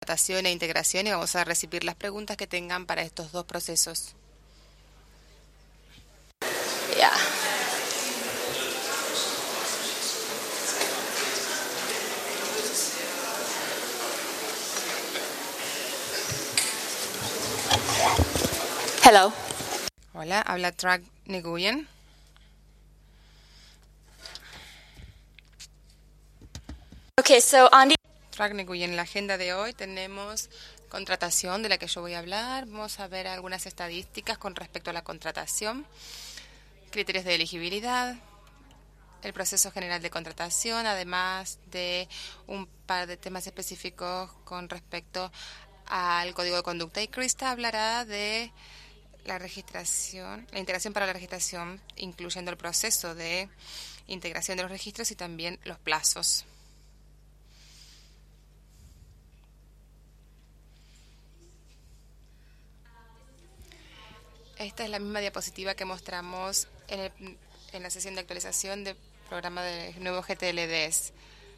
contratación e integración y vamos a recibir las preguntas que tengan para estos dos procesos. Yeah. Hello. Hola, habla Trag Nguyen. Okay, so on the Trag Nguyen, en la agenda de hoy tenemos contratación, de la que yo voy a hablar. Vamos a ver algunas estadísticas con respecto a la contratación, criterios de elegibilidad, el proceso general de contratación, además de un par de temas específicos con respecto al código de conducta. Y Krista hablará de la registración, la integración para la registración, incluyendo el proceso de integración de los registros y también los plazos. Esta es la misma diapositiva que mostramos en la sesión de actualización del programa de nuevos GTLDs.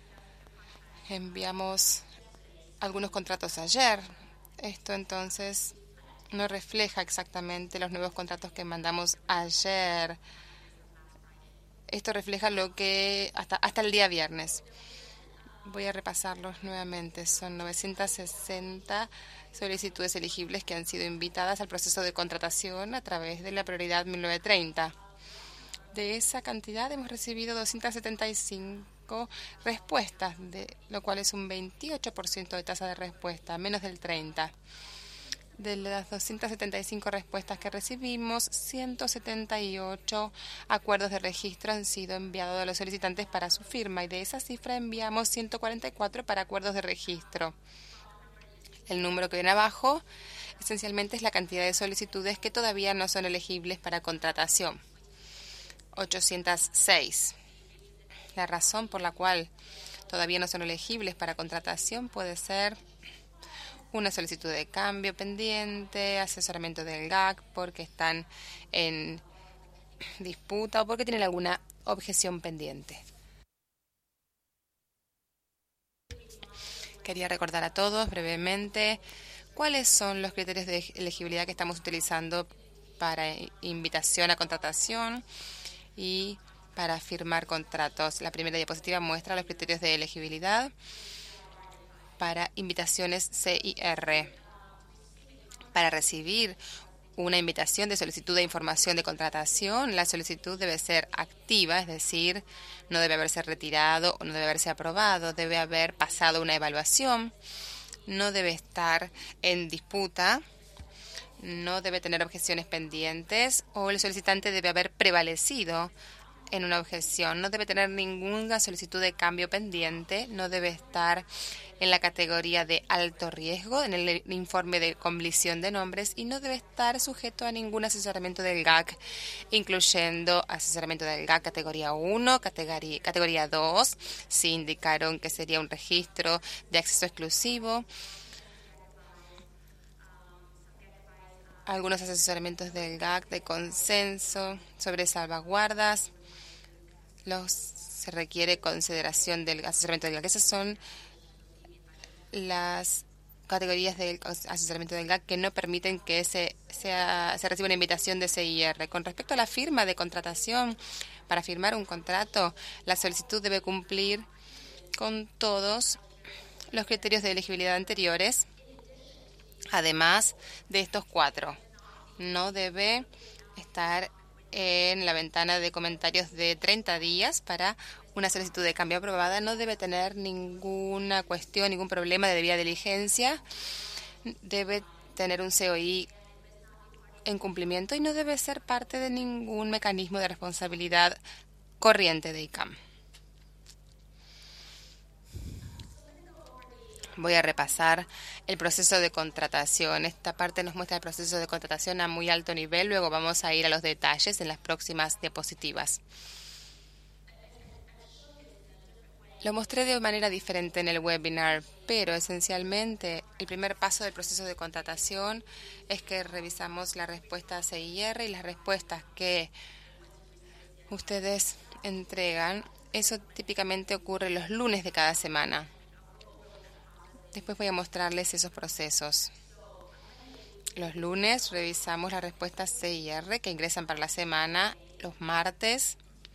Enviamos algunos contratos ayer. Esto entonces no refleja exactamente los nuevos contratos que mandamos ayer. Esto refleja lo que hasta el día viernes. Voy a repasarlos nuevamente. Son 960 solicitudes elegibles que han sido invitadas al proceso de contratación a través de la prioridad 1930. De esa cantidad hemos recibido 275 respuestas, lo cual es un 28% de tasa de respuesta, menos del 30%. De las 275 respuestas que recibimos, 178 acuerdos de registro han sido enviados a los solicitantes para su firma y de esa cifra enviamos 144 para acuerdos de registro. El número que viene abajo esencialmente es la cantidad de solicitudes que todavía no son elegibles para contratación. 806. La razón por la cual todavía no son elegibles para contratación puede ser una solicitud de cambio pendiente, asesoramiento del GAC porque están en disputa o porque tienen alguna objeción pendiente. Quería recordar a todos brevemente cuáles son los criterios de elegibilidad que estamos utilizando para invitación a contratación y para firmar contratos. La primera diapositiva muestra los criterios de elegibilidad para invitaciones CIR. Para recibir una invitación de solicitud de información de contratación, la solicitud debe ser activa, es decir, no debe haberse retirado o no debe haberse aprobado, debe haber pasado una evaluación, no debe estar en disputa, no debe tener objeciones pendientes o el solicitante debe haber prevalecido en una objeción, no debe tener ninguna solicitud de cambio pendiente, no debe estar en la categoría de alto riesgo en el informe de convicción de nombres y no debe estar sujeto a ningún asesoramiento del GAC, incluyendo asesoramiento del GAC categoría 1, categoría 2, si indicaron que sería un registro de acceso exclusivo, algunos asesoramientos del GAC de consenso sobre salvaguardas. Se requiere consideración del asesoramiento del GAC. Esas son las categorías del asesoramiento del GAC que no permiten que se reciba una invitación de CIR. Con respecto a la firma de contratación, para firmar un contrato, la solicitud debe cumplir con todos los criterios de elegibilidad anteriores, además de estos 4. No debe estar en la ventana de comentarios de 30 días para una solicitud de cambio aprobada, no debe tener ninguna cuestión, ningún problema de debida diligencia, debe tener un COI en cumplimiento y no debe ser parte de ningún mecanismo de responsabilidad corriente de ICAM. Voy a repasar el proceso de contratación. Esta parte nos muestra el proceso de contratación a muy alto nivel. Luego vamos a ir a los detalles en las próximas diapositivas. Lo mostré de manera diferente en el webinar, pero esencialmente el primer paso del proceso de contratación es que revisamos la respuesta a CIR y las respuestas que ustedes entregan. Eso típicamente ocurre los lunes de cada semana. Después voy a mostrarles esos procesos. Los lunes revisamos las respuestas C y R que ingresan para la semana. Los martes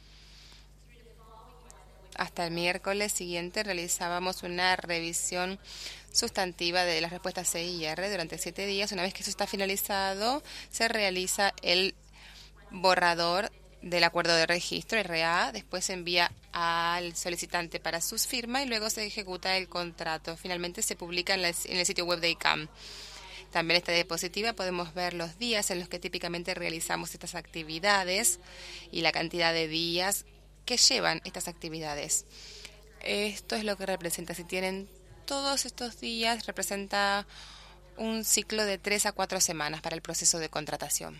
hasta el miércoles siguiente realizábamos una revisión sustantiva de las respuestas C y R durante 7 días. Una vez que eso está finalizado, se realiza el borrador del acuerdo de registro, RA, después se envía al solicitante para su firma y luego se ejecuta el contrato. Finalmente se publica en el sitio web de ICAM. También en esta diapositiva podemos ver los días en los que típicamente realizamos estas actividades y la cantidad de días que llevan estas actividades. Esto es lo que representa. Si tienen todos estos días, representa un ciclo de 3 a 4 semanas para el proceso de contratación.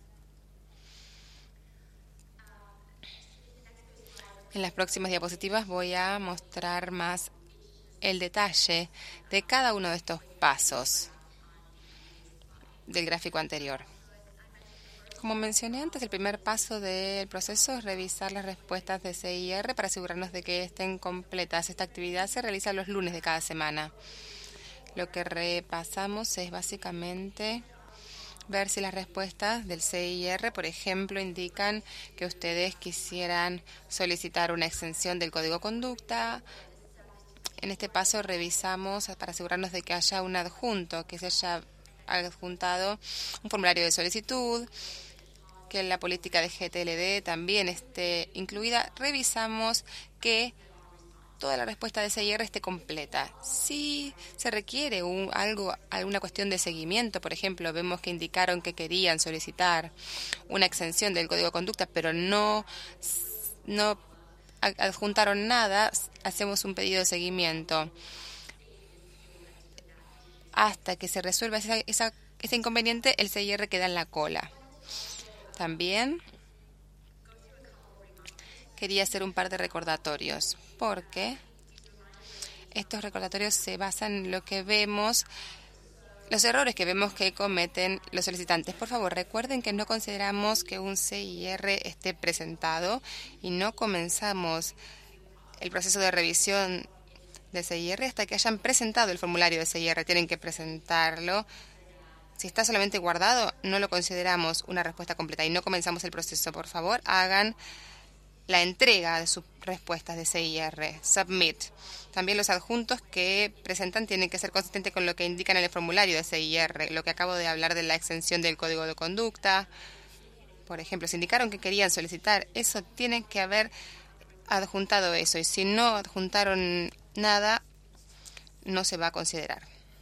En las próximas diapositivas voy a mostrar más el detalle de cada uno de estos pasos del gráfico anterior. Como mencioné antes, el primer paso del proceso es revisar las respuestas de C y R para asegurarnos de que estén completas. Esta actividad se realiza los lunes de cada semana. Lo que repasamos es básicamente ver si las respuestas del C y R, por ejemplo, indican que ustedes quisieran solicitar una exención del código de conducta. En este paso revisamos para asegurarnos de que haya un adjunto, que se haya adjuntado un formulario de solicitud, que la política de GTLD también esté incluida. Revisamos que toda la respuesta de CIR esté completa. Si se requiere alguna cuestión de seguimiento, por ejemplo, vemos que indicaron que querían solicitar una exención del código de conducta, pero no adjuntaron nada, hacemos un pedido de seguimiento. Hasta que se resuelva ese inconveniente, el CIR queda en la cola. También quería hacer un par de recordatorios, porque estos recordatorios se basan en lo que vemos, los errores que vemos que cometen los solicitantes. Por favor, recuerden que no consideramos que un CIR esté presentado y no comenzamos el proceso de revisión de CIR hasta que hayan presentado el formulario de CIR. Tienen que presentarlo. Si está solamente guardado, no lo consideramos una respuesta completa y no comenzamos el proceso. Por favor, hagan la entrega de sus respuestas de CIR, submit. También los adjuntos que presentan tienen que ser consistentes con lo que indican en el formulario de CIR, lo que acabo de hablar de la exención del código de conducta. Por ejemplo, si indicaron que querían solicitar eso, tienen que haber adjuntado eso, y si no adjuntaron nada, no se va a considerar.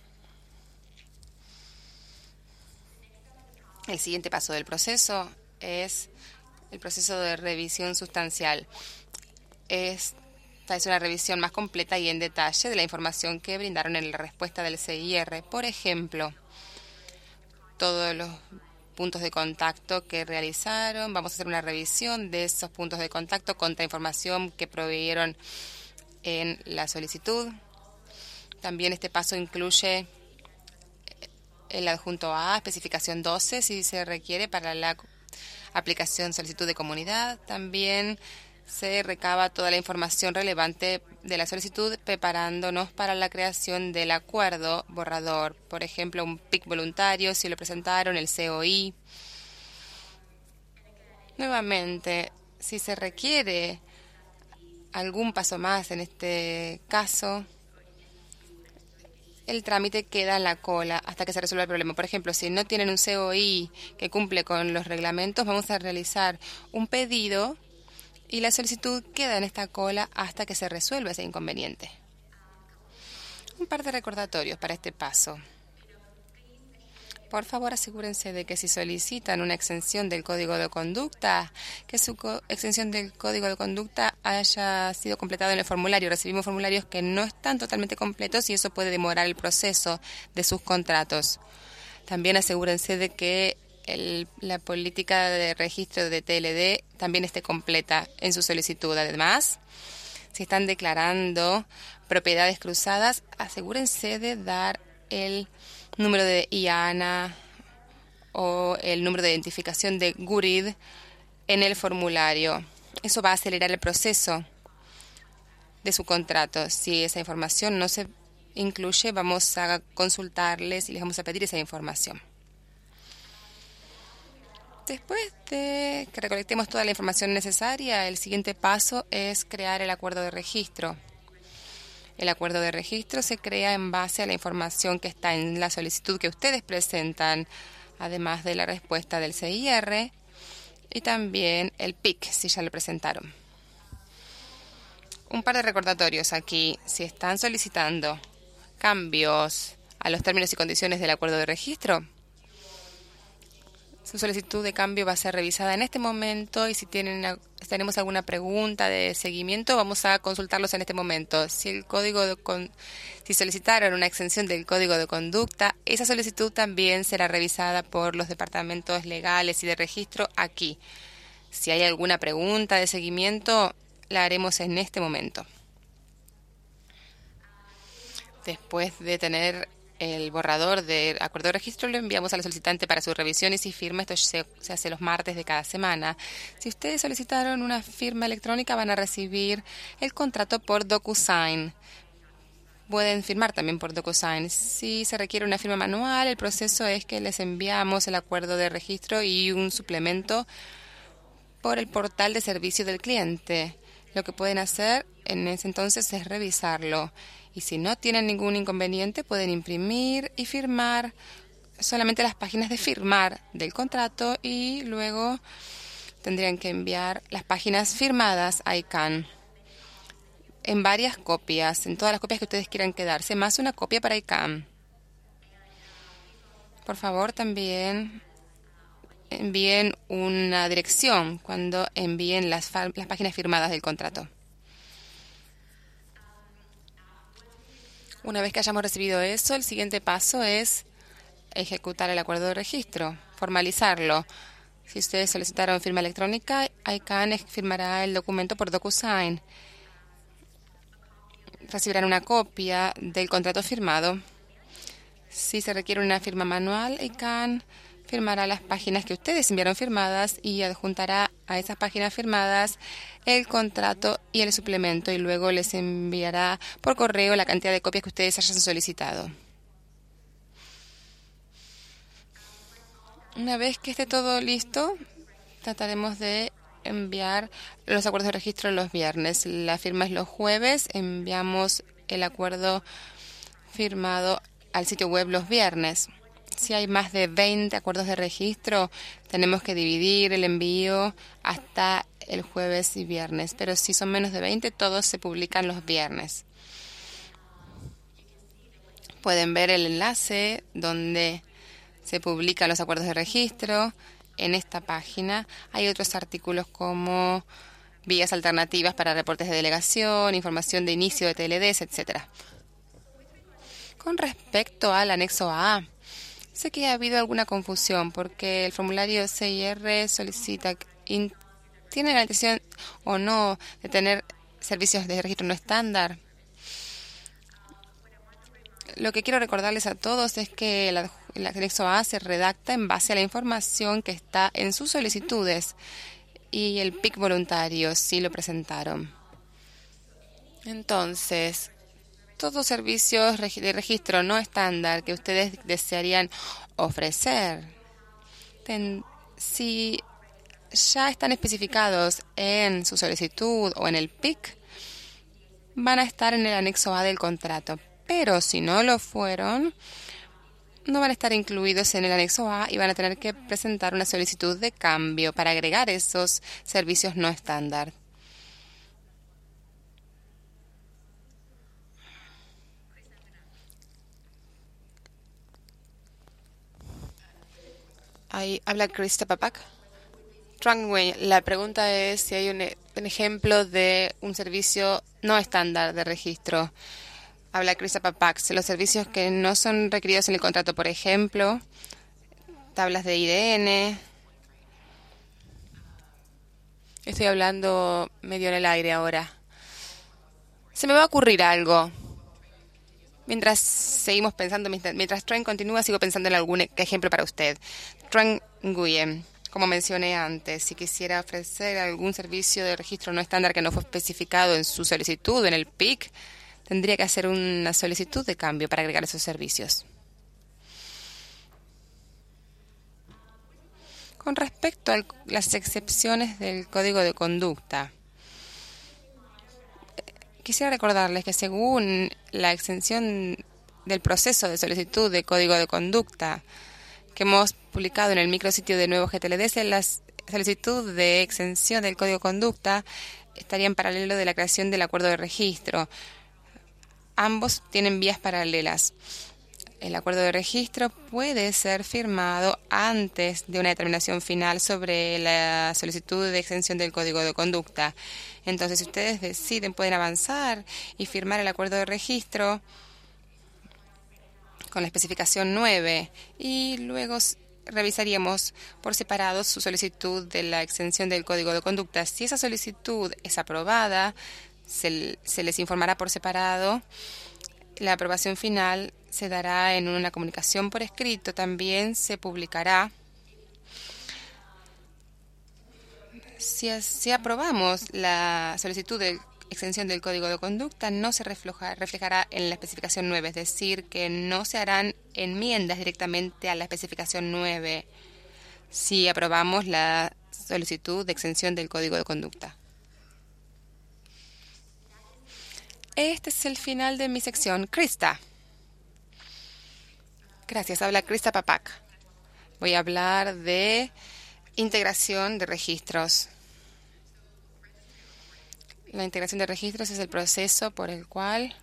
El siguiente paso del proceso es el proceso de revisión sustancial. Esta es una revisión más completa y en detalle de la información que brindaron en la respuesta del CIR. Por ejemplo, todos los puntos de contacto que realizaron. Vamos a hacer una revisión de esos puntos de contacto contra información que proveyeron en la solicitud. También este paso incluye el adjunto A, especificación 12, si se requiere para la aplicación solicitud de comunidad. También se recaba toda la información relevante de la solicitud, preparándonos para la creación del acuerdo borrador. Por ejemplo, un PIC voluntario, si lo presentaron, el COI. Nuevamente, si se requiere algún paso más en este caso, el trámite queda en la cola hasta que se resuelva el problema. Por ejemplo, si no tienen un COI que cumple con los reglamentos, vamos a realizar un pedido y la solicitud queda en esta cola hasta que se resuelva ese inconveniente. Un par de recordatorios para este paso. Por favor, asegúrense de que si solicitan una exención del código de conducta, que su exención del código de conducta haya sido completada en el formulario. Recibimos formularios que no están totalmente completos y eso puede demorar el proceso de sus contratos. También asegúrense de que la política de registro de TLD también esté completa en su solicitud. Además, si están declarando propiedades cruzadas, asegúrense de dar el número de IANA o el número de identificación de GURID en el formulario. Eso va a acelerar el proceso de su contrato. Si esa información no se incluye, vamos a consultarles y les vamos a pedir esa información. Después de que recolectemos toda la información necesaria, el siguiente paso es crear el acuerdo de registro. El acuerdo de registro se crea en base a la información que está en la solicitud que ustedes presentan, además de la respuesta del CIR y también el PIC, si ya lo presentaron. Un par de recordatorios aquí. Si están solicitando cambios a los términos y condiciones del acuerdo de registro, su solicitud de cambio va a ser revisada en este momento y si tenemos alguna pregunta de seguimiento, vamos a consultarlos en este momento. Si solicitaron una exención del código de conducta, esa solicitud también será revisada por los departamentos legales y de registro aquí. Si hay alguna pregunta de seguimiento, la haremos en este momento. Después de tener el borrador de acuerdo de registro, lo enviamos al solicitante para su revisión y si firma. Esto se hace los martes de cada semana. Si ustedes solicitaron una firma electrónica, van a recibir el contrato por DocuSign. Pueden firmar también por DocuSign. Si se requiere una firma manual, el proceso es que les enviamos el acuerdo de registro y un suplemento por el portal de servicio del cliente. Lo que pueden hacer en ese entonces es revisarlo. Y si no tienen ningún inconveniente, pueden imprimir y firmar solamente las páginas de firmar del contrato y luego tendrían que enviar las páginas firmadas a ICANN en varias copias, en todas las copias que ustedes quieran quedarse, más una copia para ICANN. Por favor, también envíen una dirección cuando envíen las páginas firmadas del contrato. Una vez que hayamos recibido eso, el siguiente paso es ejecutar el acuerdo de registro, formalizarlo. Si ustedes solicitaron firma electrónica, ICANN firmará el documento por DocuSign. Recibirán una copia del contrato firmado. Si se requiere una firma manual, ICANN firmará las páginas que ustedes enviaron firmadas y adjuntará a esas páginas firmadas el contrato y el suplemento y luego les enviará por correo la cantidad de copias que ustedes hayan solicitado. Una vez que esté todo listo, trataremos de enviar los acuerdos de registro los viernes. La firma es los jueves, enviamos el acuerdo firmado al sitio web los viernes. Si hay más de 20 acuerdos de registro, tenemos que dividir el envío hasta el jueves y viernes. Pero si son menos de 20, todos se publican los viernes. Pueden ver el enlace donde se publican los acuerdos de registro en esta página. Hay otros artículos como vías alternativas para reportes de delegación, información de inicio de TLDs, etc. Con respecto al anexo A, sé que ha habido alguna confusión porque el formulario CIR solicita, ¿tiene la intención o no de tener servicios de registro no estándar? Lo que quiero recordarles a todos es que el anexo A se redacta en base a la información que está en sus solicitudes y el PIC voluntario sí lo presentaron. Entonces, todos servicios de registro no estándar que ustedes desearían ofrecer, si ya están especificados en su solicitud o en el PIC, van a estar en el anexo A del contrato. Pero si no lo fueron, no van a estar incluidos en el anexo A y van a tener que presentar una solicitud de cambio para agregar esos servicios no estándar. Ahí habla Krista Papak. La pregunta es si hay un ejemplo de un servicio no estándar de registro. Habla Krista Papak. Los servicios que no son requeridos en el contrato, por ejemplo, tablas de IDN. Estoy hablando medio en el aire ahora. Se me va a ocurrir algo. Mientras seguimos pensando, mientras Trent continúa, sigo pensando en algún ejemplo para usted. Trent Nguyen, como mencioné antes, si quisiera ofrecer algún servicio de registro no estándar que no fue especificado en su solicitud, en el PIC, tendría que hacer una solicitud de cambio para agregar esos servicios. Con respecto a las excepciones del código de conducta, quisiera recordarles que según la extensión del proceso de solicitud de código de conducta que hemos publicado en el micrositio de Nuevo GTLDS, la solicitud de exención del código de conducta estaría en paralelo de la creación del acuerdo de registro. Ambos tienen vías paralelas. El acuerdo de registro puede ser firmado antes de una determinación final sobre la solicitud de exención del código de conducta. Entonces, si ustedes deciden, pueden avanzar y firmar el acuerdo de registro con la especificación 9 y luego revisaríamos por separado su solicitud de la exención del código de conducta. Si esa solicitud es aprobada, se les informará por separado. La aprobación final se dará en una comunicación por escrito. También se publicará. Si aprobamos la solicitud de exención del código de conducta, no se reflejará en la especificación 9, es decir, que no se harán enmiendas directamente a la especificación 9 si aprobamos la solicitud de exención del código de conducta. Este es el final de mi sección. Krista. Gracias. Habla Krista Papak. Voy a hablar de integración de registros. La integración de registros es el proceso por el cual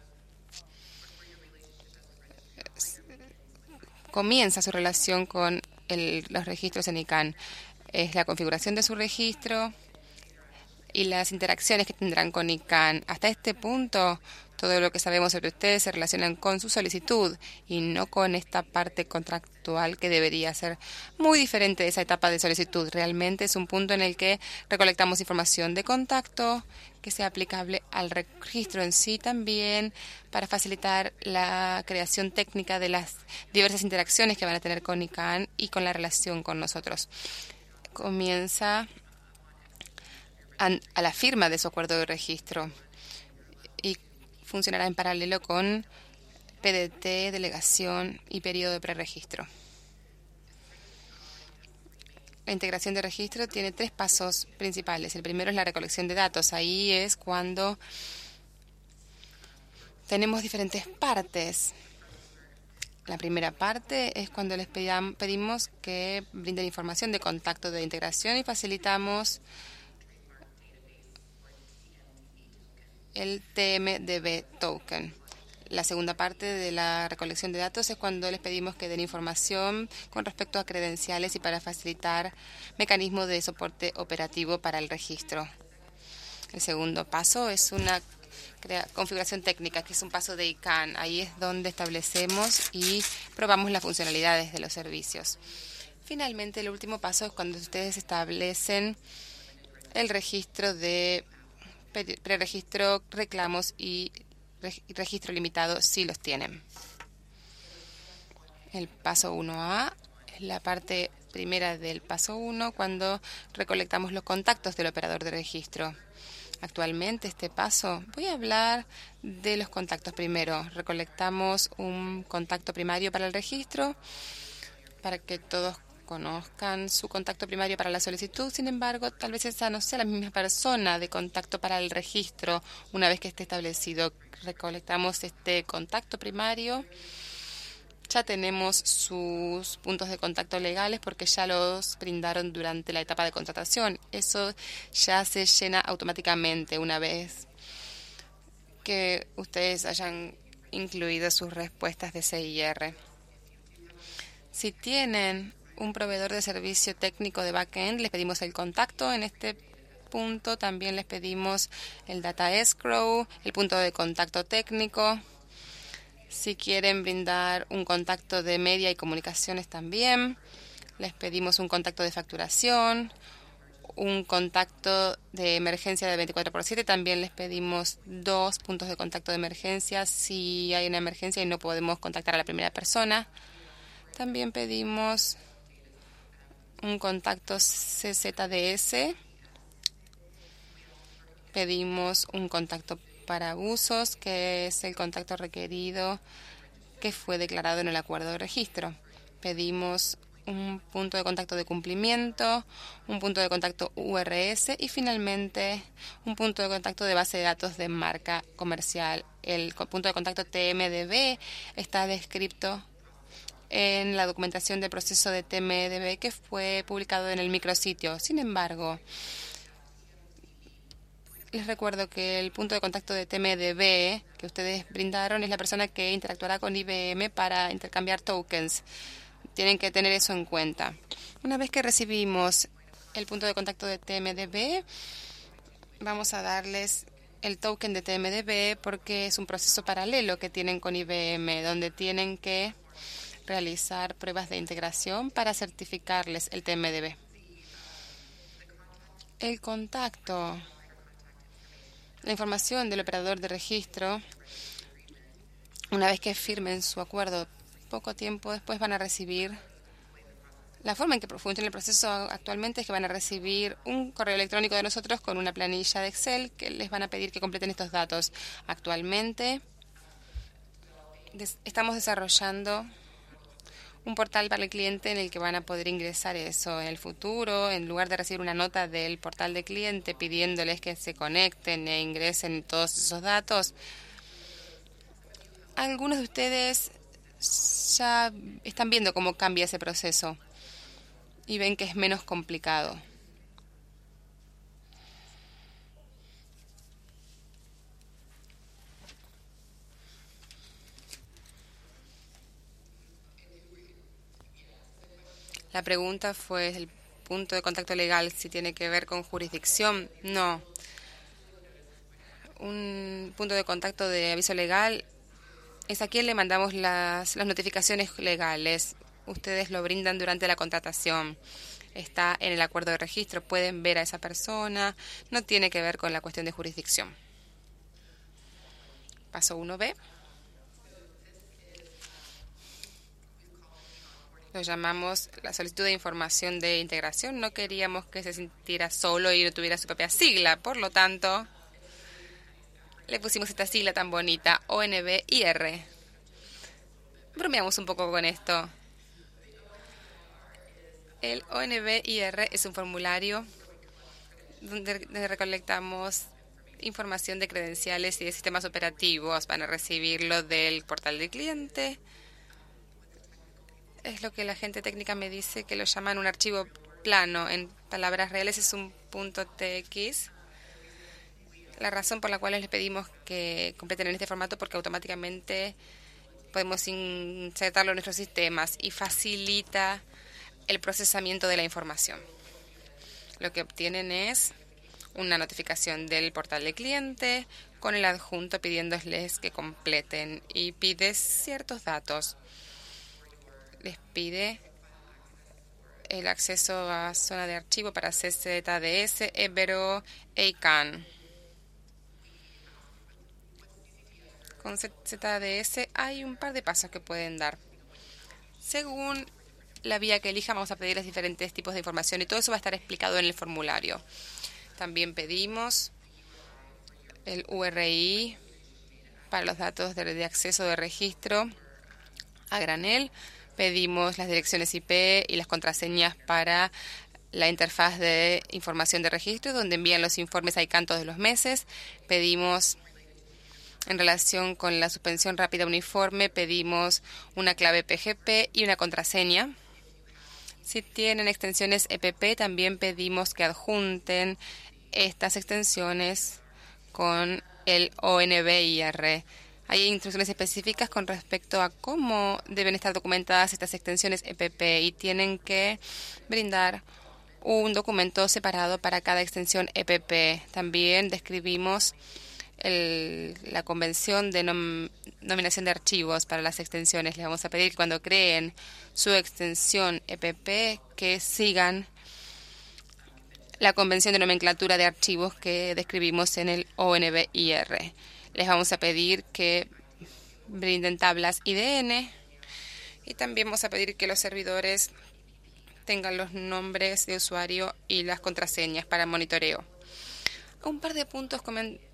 comienza su relación con los registros en ICANN. Es la configuración de su registro y las interacciones que tendrán con ICANN. Hasta este punto, todo lo que sabemos sobre ustedes se relacionan con su solicitud y no con esta parte contractual que debería ser muy diferente de esa etapa de solicitud. Realmente es un punto en el que recolectamos información de contacto que sea aplicable al registro en sí también para facilitar la creación técnica de las diversas interacciones que van a tener con ICANN y con la relación con nosotros. Comienza a la firma de su acuerdo de registro y funcionará en paralelo con PDT, delegación y periodo de preregistro. La integración de registro tiene 3 pasos principales. El primero es la recolección de datos. Ahí es cuando tenemos diferentes partes. La primera parte es cuando les pedimos que brinden información de contacto de integración y facilitamos el TMDB token. La segunda parte de la recolección de datos es cuando les pedimos que den información con respecto a credenciales y para facilitar mecanismos de soporte operativo para el registro. El segundo paso es una configuración técnica, que es un paso de ICANN. Ahí es donde establecemos y probamos las funcionalidades de los servicios. Finalmente, el último paso es cuando ustedes establecen el registro de preregistro, reclamos y registro limitado si los tienen. El paso 1A es la parte primera del paso 1 cuando recolectamos los contactos del operador de registro. Actualmente este paso, voy a hablar de los contactos primero. Recolectamos un contacto primario para el registro para que todos conozcan su contacto primario para la solicitud. Sin embargo, tal vez esa no sea la misma persona de contacto para el registro. Una vez que esté establecido, recolectamos este contacto primario. Ya tenemos sus puntos de contacto legales porque ya los brindaron durante la etapa de contratación. Eso ya se llena automáticamente una vez que ustedes hayan incluido sus respuestas de CIR. Si tienen un proveedor de servicio técnico de backend, les pedimos el contacto. En este punto también les pedimos el data escrow, el punto de contacto técnico. Si quieren brindar un contacto de media y comunicaciones también, les pedimos un contacto de facturación, un contacto de emergencia de 24/7. También les pedimos 2 puntos de contacto de emergencia si hay una emergencia y no podemos contactar a la primera persona. También pedimos un contacto CZDS. Pedimos un contacto para abusos, que es el contacto requerido que fue declarado en el acuerdo de registro. Pedimos un punto de contacto de cumplimiento, un punto de contacto URS y finalmente un punto de contacto de base de datos de marca comercial. El punto de contacto TMDB está descrito en la documentación del proceso de TMDB que fue publicado en el micrositio. Sin embargo, les recuerdo que el punto de contacto de TMDB que ustedes brindaron es la persona que interactuará con IBM para intercambiar tokens. Tienen que tener eso en cuenta. Una vez que recibimos el punto de contacto de TMDB, vamos a darles el token de TMDB porque es un proceso paralelo que tienen con IBM, donde tienen que realizar pruebas de integración para certificarles el TMDB. El contacto, la información del operador de registro, una vez que firmen su acuerdo, poco tiempo después van a recibir, la forma en que funciona el proceso actualmente es que van a recibir un correo electrónico de nosotros con una planilla de Excel que les van a pedir que completen estos datos. Actualmente estamos desarrollando un portal para el cliente en el que van a poder ingresar eso. En el futuro, en lugar de recibir una nota del portal de cliente pidiéndoles que se conecten e ingresen todos esos datos, algunos de ustedes ya están viendo cómo cambia ese proceso y ven que es menos complicado. La pregunta fue el punto de contacto legal, si tiene que ver con jurisdicción. No. Un punto de contacto de aviso legal es a quien le mandamos las notificaciones legales. Ustedes lo brindan durante la contratación. Está en el acuerdo de registro. Pueden ver a esa persona. No tiene que ver con la cuestión de jurisdicción. Paso 1B. Lo llamamos la solicitud de información de integración. No queríamos que se sintiera solo y no tuviera su propia sigla. Por lo tanto, le pusimos esta sigla tan bonita, ONBIR. Bromeamos un poco con esto. El ONBIR es un formulario donde recolectamos información de credenciales y de sistemas operativos. Van a recibirlo del portal del cliente. Es lo que la gente técnica me dice que lo llaman un archivo plano. En palabras reales es un .tx. La razón por la cual les pedimos que completen en este formato porque automáticamente podemos insertarlo en nuestros sistemas y facilita el procesamiento de la información. Lo que obtienen es una notificación del portal de cliente con el adjunto pidiéndoles que completen y pide ciertos datos. Les pide el acceso a zona de archivo para CZDS, Ebero e ICANN. Con ZDS hay un par de pasos que pueden dar. Según la vía que elijan, vamos a pedirles diferentes tipos de información y todo eso va a estar explicado en el formulario. También pedimos el URI para los datos de acceso de registro a granel. Pedimos las direcciones IP y las contraseñas para la interfaz de información de registro, donde envían los informes a ICANN todos los meses. Pedimos, en relación con la suspensión rápida uniforme, pedimos una clave PGP y una contraseña. Si tienen extensiones EPP, también pedimos que adjunten estas extensiones con el ONBIR. Hay instrucciones específicas con respecto a cómo deben estar documentadas estas extensiones EPP y tienen que brindar un documento separado para cada extensión EPP. También describimos la convención de nominación de archivos para las extensiones. Les vamos a pedir que cuando creen su extensión EPP que sigan la convención de nomenclatura de archivos que describimos en el ONBIR. Les vamos a pedir que brinden tablas IDN y también vamos a pedir que los servidores tengan los nombres de usuario y las contraseñas para monitoreo. Un par de puntos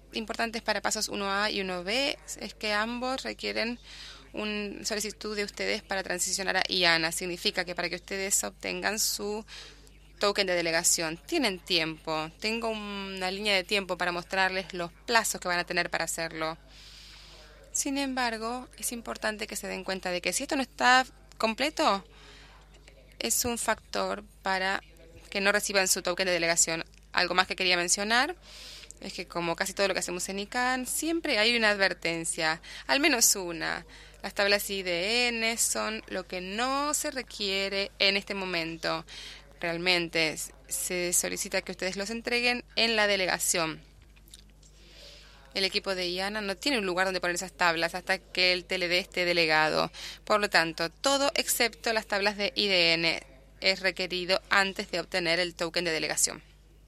importantes para pasos 1A y 1B es que ambos requieren una solicitud de ustedes para transicionar a IANA. Significa que para que ustedes obtengan su token de delegación, tienen tiempo. Tengo una línea de tiempo para mostrarles los plazos que van a tener para hacerlo. Sin embargo, es importante que se den cuenta de que si esto no está completo, es un factor para que no reciban su token de delegación. Algo más que quería mencionar es que, como casi todo lo que hacemos en ICANN, siempre hay una advertencia, al menos una. Las tablas IDN son lo que no se requiere en este momento. Realmente se solicita que ustedes los entreguen en la delegación. El equipo de IANA no tiene un lugar donde poner esas tablas hasta que el TLD esté delegado. Por lo tanto, todo excepto las tablas de IDN es requerido antes de obtener el token de delegación.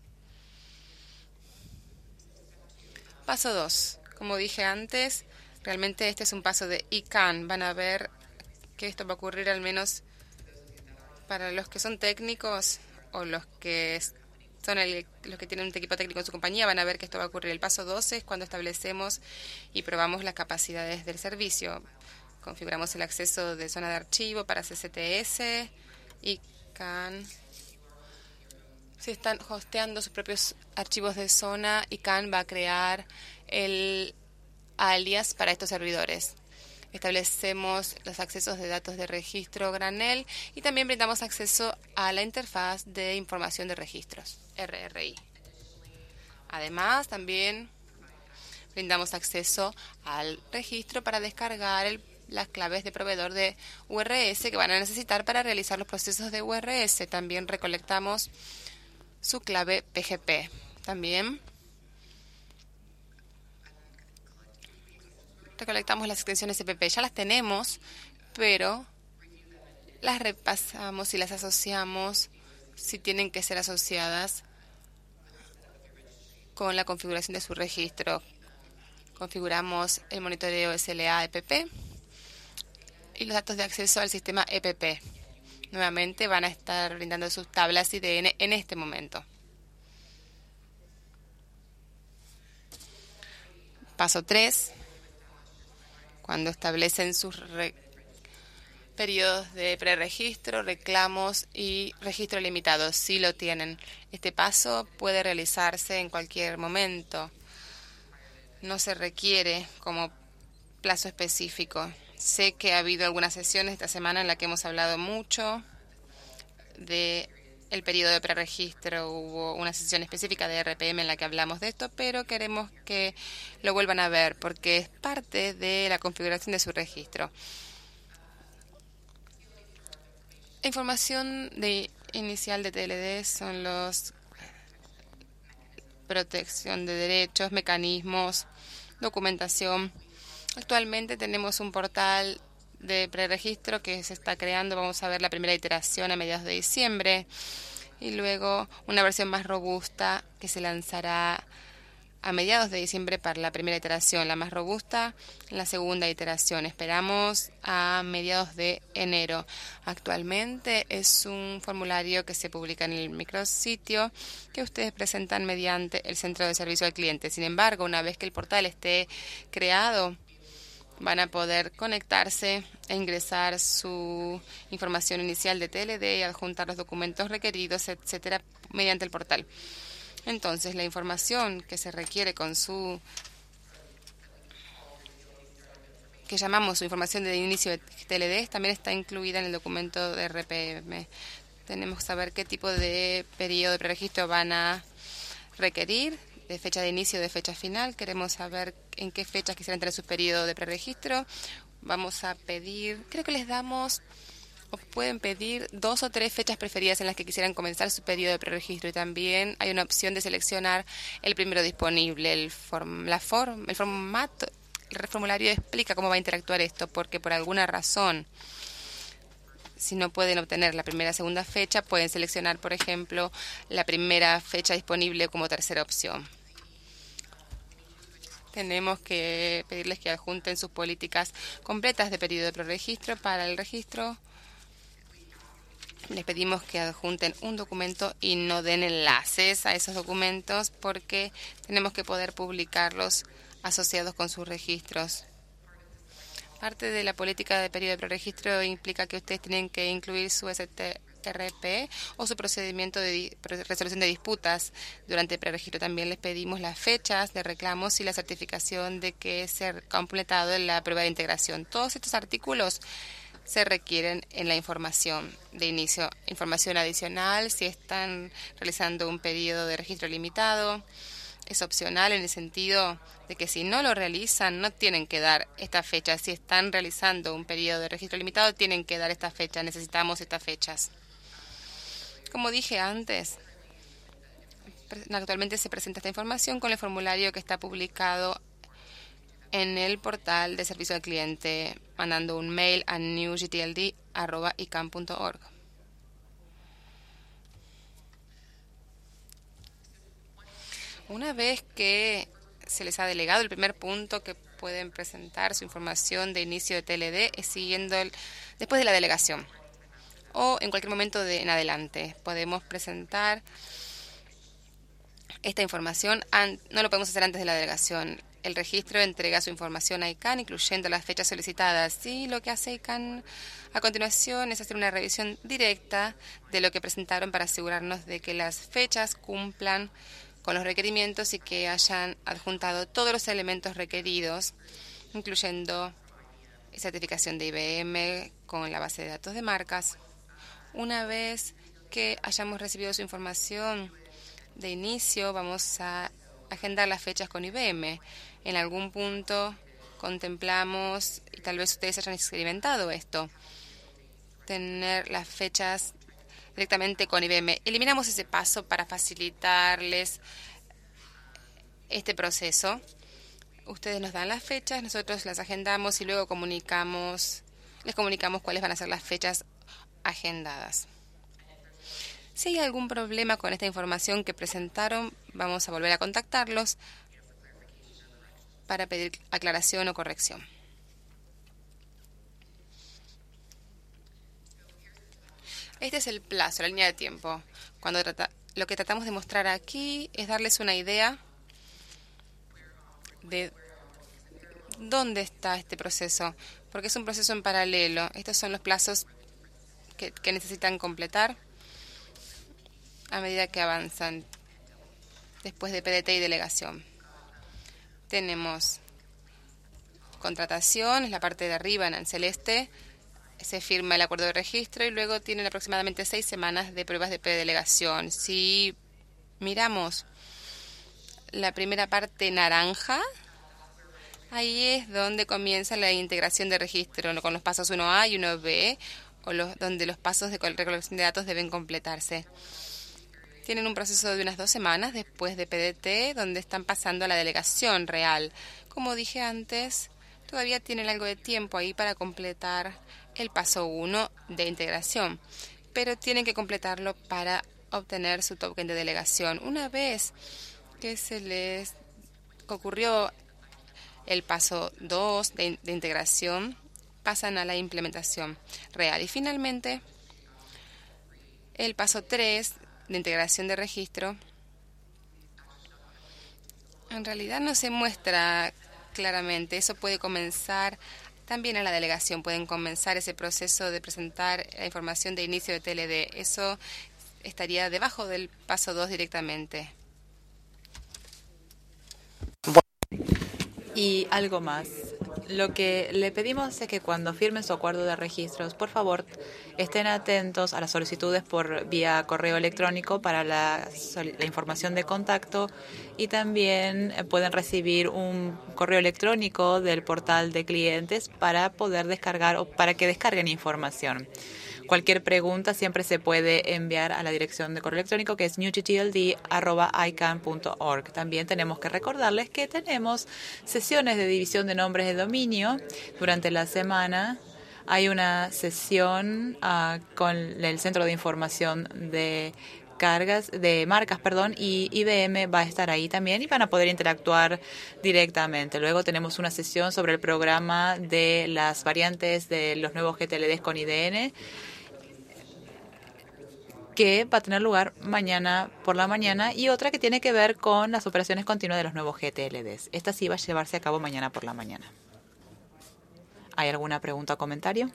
Paso 2. Como dije antes, realmente este es un paso de ICANN. Van a ver que esto va a ocurrir al menos para los que son técnicos o los que son los que tienen un equipo técnico en su compañía. Van a ver que esto va a ocurrir. El paso 12 es cuando establecemos y probamos las capacidades del servicio. Configuramos el acceso de zona de archivo para CCTS, ICANN. Si están hosteando sus propios archivos de zona, ICANN va a crear el alias para estos servidores. Establecemos los accesos de datos de registro granel y también brindamos acceso a la interfaz de información de registros, RRI. Además, también brindamos acceso al registro para descargar las claves de proveedor de URS que van a necesitar para realizar los procesos de URS. También recolectamos su clave PGP. También recolectamos las extensiones EPP. Ya las tenemos, pero las repasamos y las asociamos si tienen que ser asociadas con la configuración de su registro. Configuramos el monitoreo SLA EPP y los datos de acceso al sistema EPP. Nuevamente van a estar brindando sus tablas IDN en este momento. Paso 3. Cuando establecen sus periodos de preregistro, reclamos y registro limitado, si lo tienen. Este paso puede realizarse en cualquier momento. No se requiere como plazo específico. Sé que ha habido algunas sesiones esta semana en la que hemos hablado mucho de el periodo de preregistro. Hubo una sesión específica de RPM en la que hablamos de esto, pero queremos que lo vuelvan a ver porque es parte de la configuración de su registro. La información inicial de TLD son los protección de derechos, mecanismos, documentación. Actualmente tenemos un portal de preregistro que se está creando. Vamos a ver la primera iteración a mediados de diciembre y luego una versión más robusta que se lanzará a mediados de diciembre para la primera iteración, la más robusta en la segunda iteración. Esperamos a mediados de enero. Actualmente es un formulario que se publica en el micrositio que ustedes presentan mediante el centro de servicio al cliente. Sin embargo, una vez que el portal esté creado, van a poder conectarse e ingresar su información inicial de TLD y adjuntar los documentos requeridos, etcétera, mediante el portal. Entonces, la información que se requiere con que llamamos su información de inicio de TLD también está incluida en el documento de RPM. Tenemos que saber qué tipo de periodo de preregistro van a requerir, de fecha de inicio, de fecha final. Queremos saber en qué fechas quisieran tener su periodo de preregistro. Vamos a pedir, creo que les damos, o pueden pedir 2 o 3 fechas preferidas en las que quisieran comenzar su periodo de preregistro. Y también hay una opción de seleccionar el primero disponible. El formato, el formulario explica cómo va a interactuar esto, porque por alguna razón, si no pueden obtener la primera o segunda fecha, pueden seleccionar, por ejemplo, la primera fecha disponible como tercera opción. Tenemos que pedirles que adjunten sus políticas completas de periodo de preregistro para el registro. Les pedimos que adjunten un documento y no den enlaces a esos documentos porque tenemos que poder publicarlos asociados con sus registros. Parte de la política de periodo de preregistro implica que ustedes tienen que incluir su STRP o su procedimiento de resolución de disputas. Durante el preregistro también les pedimos las fechas de reclamos y la certificación de que se ha completado la prueba de integración. Todos estos artículos se requieren en la información de inicio. Información adicional si están realizando un periodo de registro limitado. Es opcional en el sentido de que si no lo realizan, no tienen que dar esta fecha. Si están realizando un periodo de registro limitado, tienen que dar esta fecha. Necesitamos estas fechas. Como dije antes, actualmente se presenta esta información con el formulario que está publicado en el portal de servicio al cliente, mandando un mail a newgtld@icam.org. Una vez que se les ha delegado el primer punto que pueden presentar su información de inicio de TLD es siguiendo después de la delegación o en cualquier momento en adelante. Podemos presentar esta información, no lo podemos hacer antes de la delegación. El registro entrega su información a ICANN, incluyendo las fechas solicitadas. Y lo que hace ICANN a continuación es hacer una revisión directa de lo que presentaron para asegurarnos de que las fechas cumplan con los requerimientos y que hayan adjuntado todos los elementos requeridos, incluyendo certificación de IBM con la base de datos de marcas. Una vez que hayamos recibido su información de inicio, vamos a agendar las fechas con IBM. En algún punto contemplamos, y tal vez ustedes hayan experimentado esto, tener las fechas directamente con IBM. Eliminamos ese paso para facilitarles este proceso. Ustedes nos dan las fechas, nosotros las agendamos y luego les comunicamos cuáles van a ser las fechas agendadas. Si hay algún problema con esta información que presentaron, vamos a volver a contactarlos para pedir aclaración o corrección. Este es el plazo, la línea de tiempo. Lo que tratamos de mostrar aquí es darles una idea de dónde está este proceso, porque es un proceso en paralelo. Estos son los plazos que necesitan completar a medida que avanzan después de PDT y delegación. Tenemos contratación, es la parte de arriba en celeste. Se firma el acuerdo de registro y luego tienen aproximadamente 6 semanas de pruebas de predelegación. Si miramos la primera parte naranja, ahí es donde comienza la integración de registro con los pasos 1A y 1B, donde los pasos de recolección de datos deben completarse. Tienen un proceso de unas 2 semanas después de PDT, donde están pasando a la delegación real. Como dije antes, todavía tienen algo de tiempo ahí para completar el paso 1 de integración, pero tienen que completarlo para obtener su token de delegación. Una vez que se les ocurrió el paso 2 de integración, pasan a la implementación real. Y finalmente, el paso 3 de integración de registro, en realidad no se muestra claramente. Eso puede comenzar también a la delegación. Pueden comenzar ese proceso de presentar la información de inicio de TLD. Eso estaría debajo del paso 2 directamente. Y algo más. Lo que le pedimos es que cuando firmen su acuerdo de registros, por favor, estén atentos a las solicitudes por vía correo electrónico para la información de contacto y también pueden recibir un correo electrónico del portal de clientes para poder descargar o para que descarguen información. Cualquier pregunta siempre se puede enviar a la dirección de correo electrónico que es newgtld@icann.org. También tenemos que recordarles que tenemos sesiones de división de nombres de dominio durante la semana. Hay una sesión con el Centro de Información de marcas, y IBM va a estar ahí también y van a poder interactuar directamente. Luego tenemos una sesión sobre el programa de las variantes de los nuevos GTLDs con IDN. que va a tener lugar mañana por la mañana, y otra que tiene que ver con las operaciones continuas de los nuevos GTLDs. Esta sí va a llevarse a cabo mañana por la mañana. ¿Hay alguna pregunta o comentario?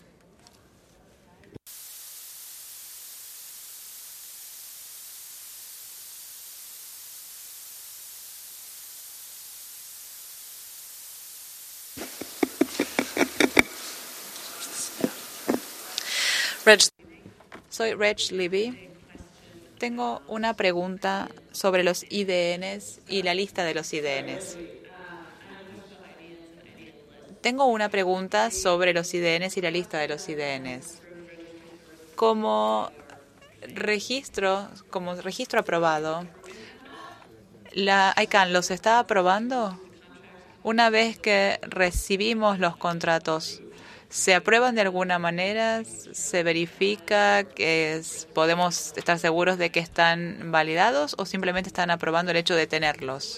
Soy Reg Libby. Tengo una pregunta sobre los IDNs y la lista de los IDNs. Tengo una pregunta sobre los IDNs y la lista de los IDNs. Como registro aprobado, ¿la ICANN los está aprobando? Una vez que recibimos los contratos, ¿se aprueban de alguna manera? ¿Se verifica que podemos estar seguros de que están validados o simplemente están aprobando el hecho de tenerlos?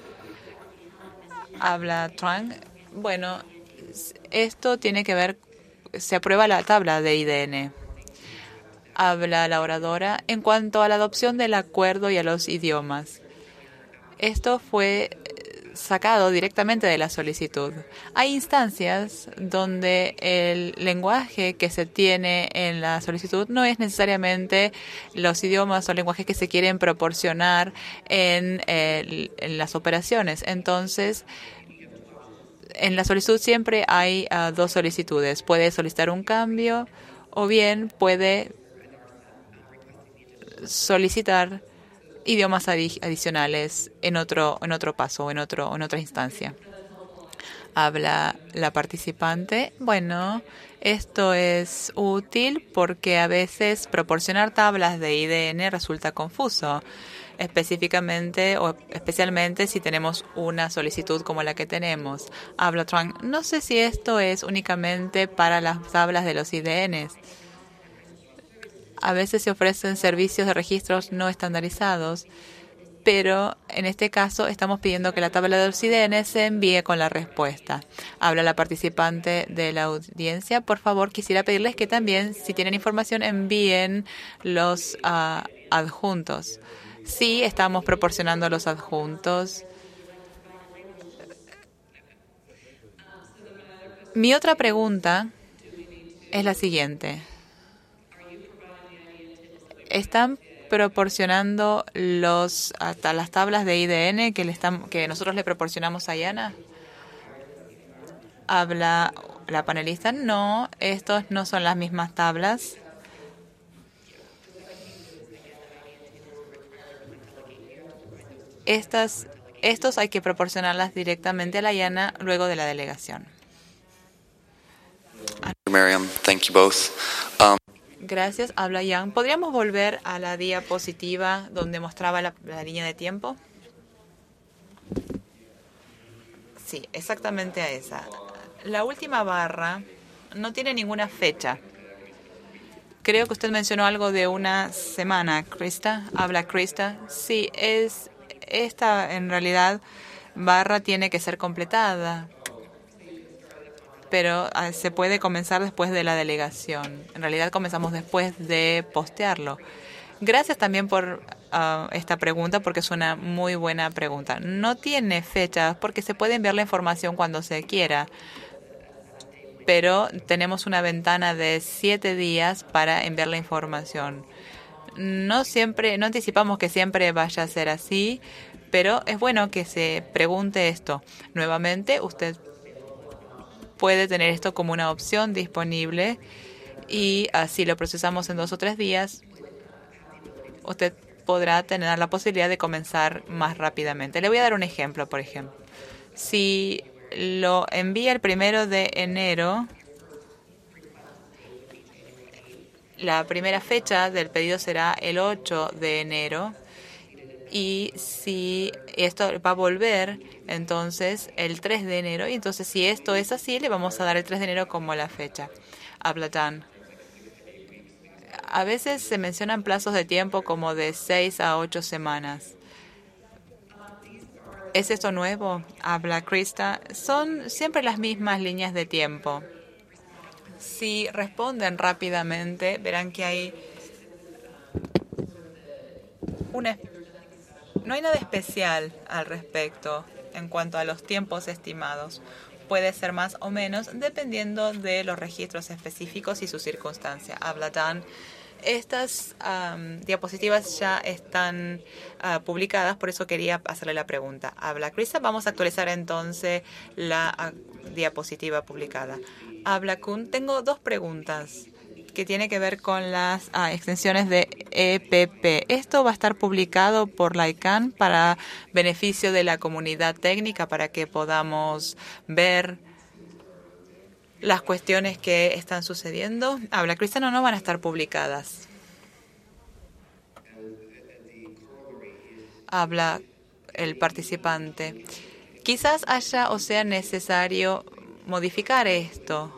Habla Trang. Bueno, esto tiene que ver, se aprueba la tabla de IDN. Habla la oradora en cuanto a la adopción del acuerdo y a los idiomas. Esto fue sacado directamente de la solicitud. Hay instancias donde el lenguaje que se tiene en la solicitud no es necesariamente los idiomas o lenguajes que se quieren proporcionar en las operaciones. Entonces, en la solicitud siempre hay dos solicitudes. Puede solicitar un cambio o bien puede solicitar idiomas adicionales en otro paso, en otra instancia. Habla la participante. Bueno, esto es útil porque a veces proporcionar tablas de IDN resulta confuso, específicamente o especialmente si tenemos una solicitud como la que tenemos. Habla Trang. No sé si esto es únicamente para las tablas de los IDNs. A veces se ofrecen servicios de registros no estandarizados, pero en este caso estamos pidiendo que la tabla de los IDN se envíe con la respuesta. Habla la participante de la audiencia. Por favor, quisiera pedirles que también, si tienen información, envíen los adjuntos. Sí, estamos proporcionando los adjuntos. Mi otra pregunta es la siguiente. ¿Están proporcionando las tablas de IDN que nosotros le proporcionamos a Yana? Habla la panelista. No, estos no son las mismas tablas. Estos hay que proporcionarlas directamente a la Yana luego de la delegación. Miriam, thank you both. Gracias. Habla Yang. ¿Podríamos volver a la diapositiva donde mostraba la línea de tiempo? Sí, exactamente a esa. La última barra no tiene ninguna fecha. Creo que usted mencionó algo de una semana, Krista. Habla Krista. Sí, esta en realidad barra tiene que ser completada, pero se puede comenzar después de la delegación. En realidad comenzamos después de postearlo. Gracias también por esta pregunta, porque es una muy buena pregunta. No tiene fecha porque se puede enviar la información cuando se quiera, pero tenemos una ventana de 7 días para enviar la información. No anticipamos que siempre vaya a ser así, pero es bueno que se pregunte esto. Nuevamente, usted puede tener esto como una opción disponible y así lo procesamos en 2 o 3 días. Usted podrá tener la posibilidad de comenzar más rápidamente. Le voy a dar un ejemplo, por ejemplo. Si lo envía el 1 de enero, la primera fecha del pedido será el 8 de enero. Y si esto va a volver, entonces el 3 de enero. Y entonces si esto es así, le vamos a dar el 3 de enero como la fecha. Habla Tan. A veces se mencionan plazos de tiempo como de 6 a 8 semanas. ¿Es esto nuevo? Habla Krista. Son siempre las mismas líneas de tiempo. Si responden rápidamente, verán que hay No hay nada especial al respecto en cuanto a los tiempos estimados. Puede ser más o menos dependiendo de los registros específicos y su circunstancia. Habla Dan. Estas diapositivas ya están publicadas, por eso quería hacerle la pregunta. Habla Krista. Vamos a actualizar entonces la diapositiva publicada. Habla Kun. Tengo dos preguntas que tiene que ver con las extensiones de EPP. ¿Esto va a estar publicado por la ICANN para beneficio de la comunidad técnica, para que podamos ver las cuestiones que están sucediendo? Habla Cristiano, no van a estar publicadas. Habla el participante. Quizás haya o sea necesario modificar esto,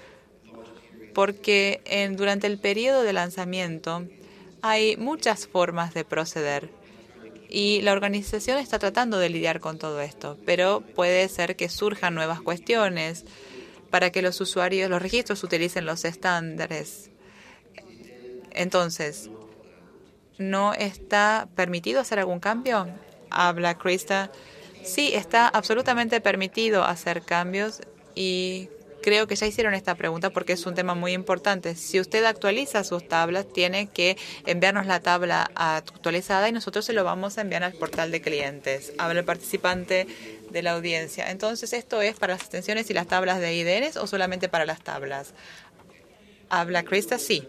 porque durante el periodo de lanzamiento hay muchas formas de proceder y la organización está tratando de lidiar con todo esto, pero puede ser que surjan nuevas cuestiones para que los usuarios, los registros utilicen los estándares. Entonces, ¿no está permitido hacer algún cambio? Habla Krista. Sí, está absolutamente permitido hacer cambios y creo que ya hicieron esta pregunta porque es un tema muy importante. Si usted actualiza sus tablas, tiene que enviarnos la tabla actualizada y nosotros se lo vamos a enviar al portal de clientes. Habla el participante de la audiencia. Entonces, ¿esto es para las extensiones y las tablas de IDNs o solamente para las tablas? Habla Krista, sí.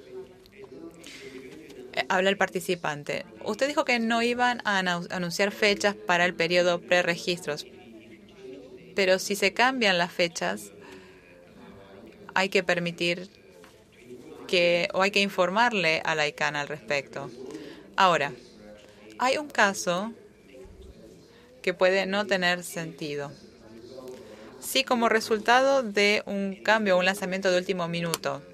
Habla el participante. Usted dijo que no iban a anunciar fechas para el periodo preregistros, pero si se cambian las fechas, hay que permitir hay que informarle a la ICANN al respecto. Ahora, hay un caso que puede no tener sentido. Sí, como resultado de un cambio o un lanzamiento de último minuto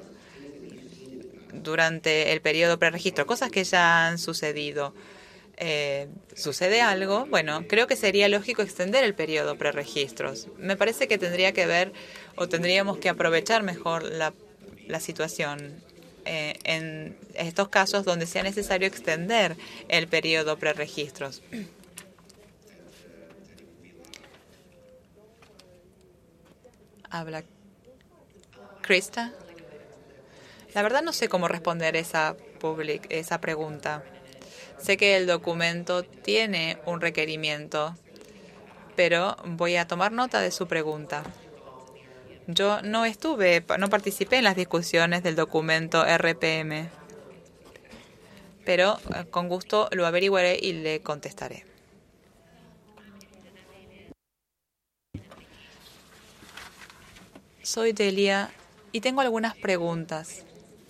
durante el periodo preregistro, cosas que ya han sucedido. ¿Sucede algo? Bueno, creo que sería lógico extender el periodo preregistros. Me parece que tendría que ver o tendríamos que aprovechar mejor la situación en estos casos donde sea necesario extender el periodo preregistros. Habla Krista. La verdad no sé cómo responder esa pregunta. Sé que el documento tiene un requerimiento, pero voy a tomar nota de su pregunta. Yo no participé en las discusiones del documento RPM, pero con gusto lo averiguaré y le contestaré. Soy Delia y tengo algunas preguntas.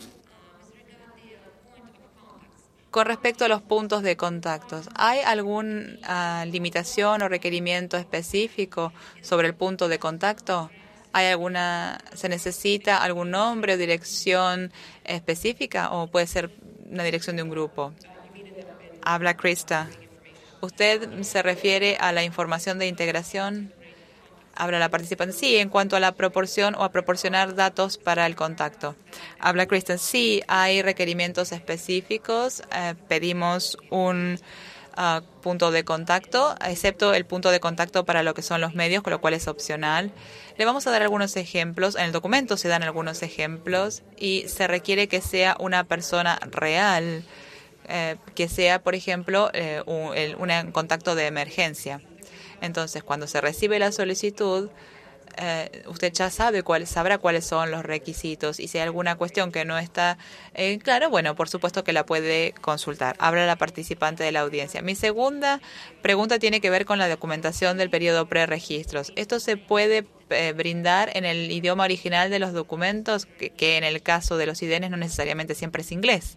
Con respecto a los puntos de contactos, ¿hay alguna limitación o requerimiento específico sobre el punto de contacto? ¿Se necesita algún nombre o dirección específica o puede ser una dirección de un grupo? Habla Krista. ¿Usted se refiere a la información de integración? Habla la participante. Sí, en cuanto a la proporción o a proporcionar datos para el contacto. Habla Kristen. Sí, hay requerimientos específicos. Pedimos un punto de contacto, excepto el punto de contacto para lo que son los medios, con lo cual es opcional. Le vamos a dar algunos ejemplos. En el documento se dan algunos ejemplos y se requiere que sea una persona real, que sea, por ejemplo, un contacto de emergencia. Entonces, cuando se recibe la solicitud, usted ya sabrá cuáles son los requisitos y si hay alguna cuestión que no está claro, bueno, por supuesto que la puede consultar. Habla la participante de la audiencia. Mi segunda pregunta tiene que ver con la documentación del periodo preregistros. ¿Esto se puede brindar en el idioma original de los documentos, que en el caso de los IDNs no necesariamente siempre es inglés?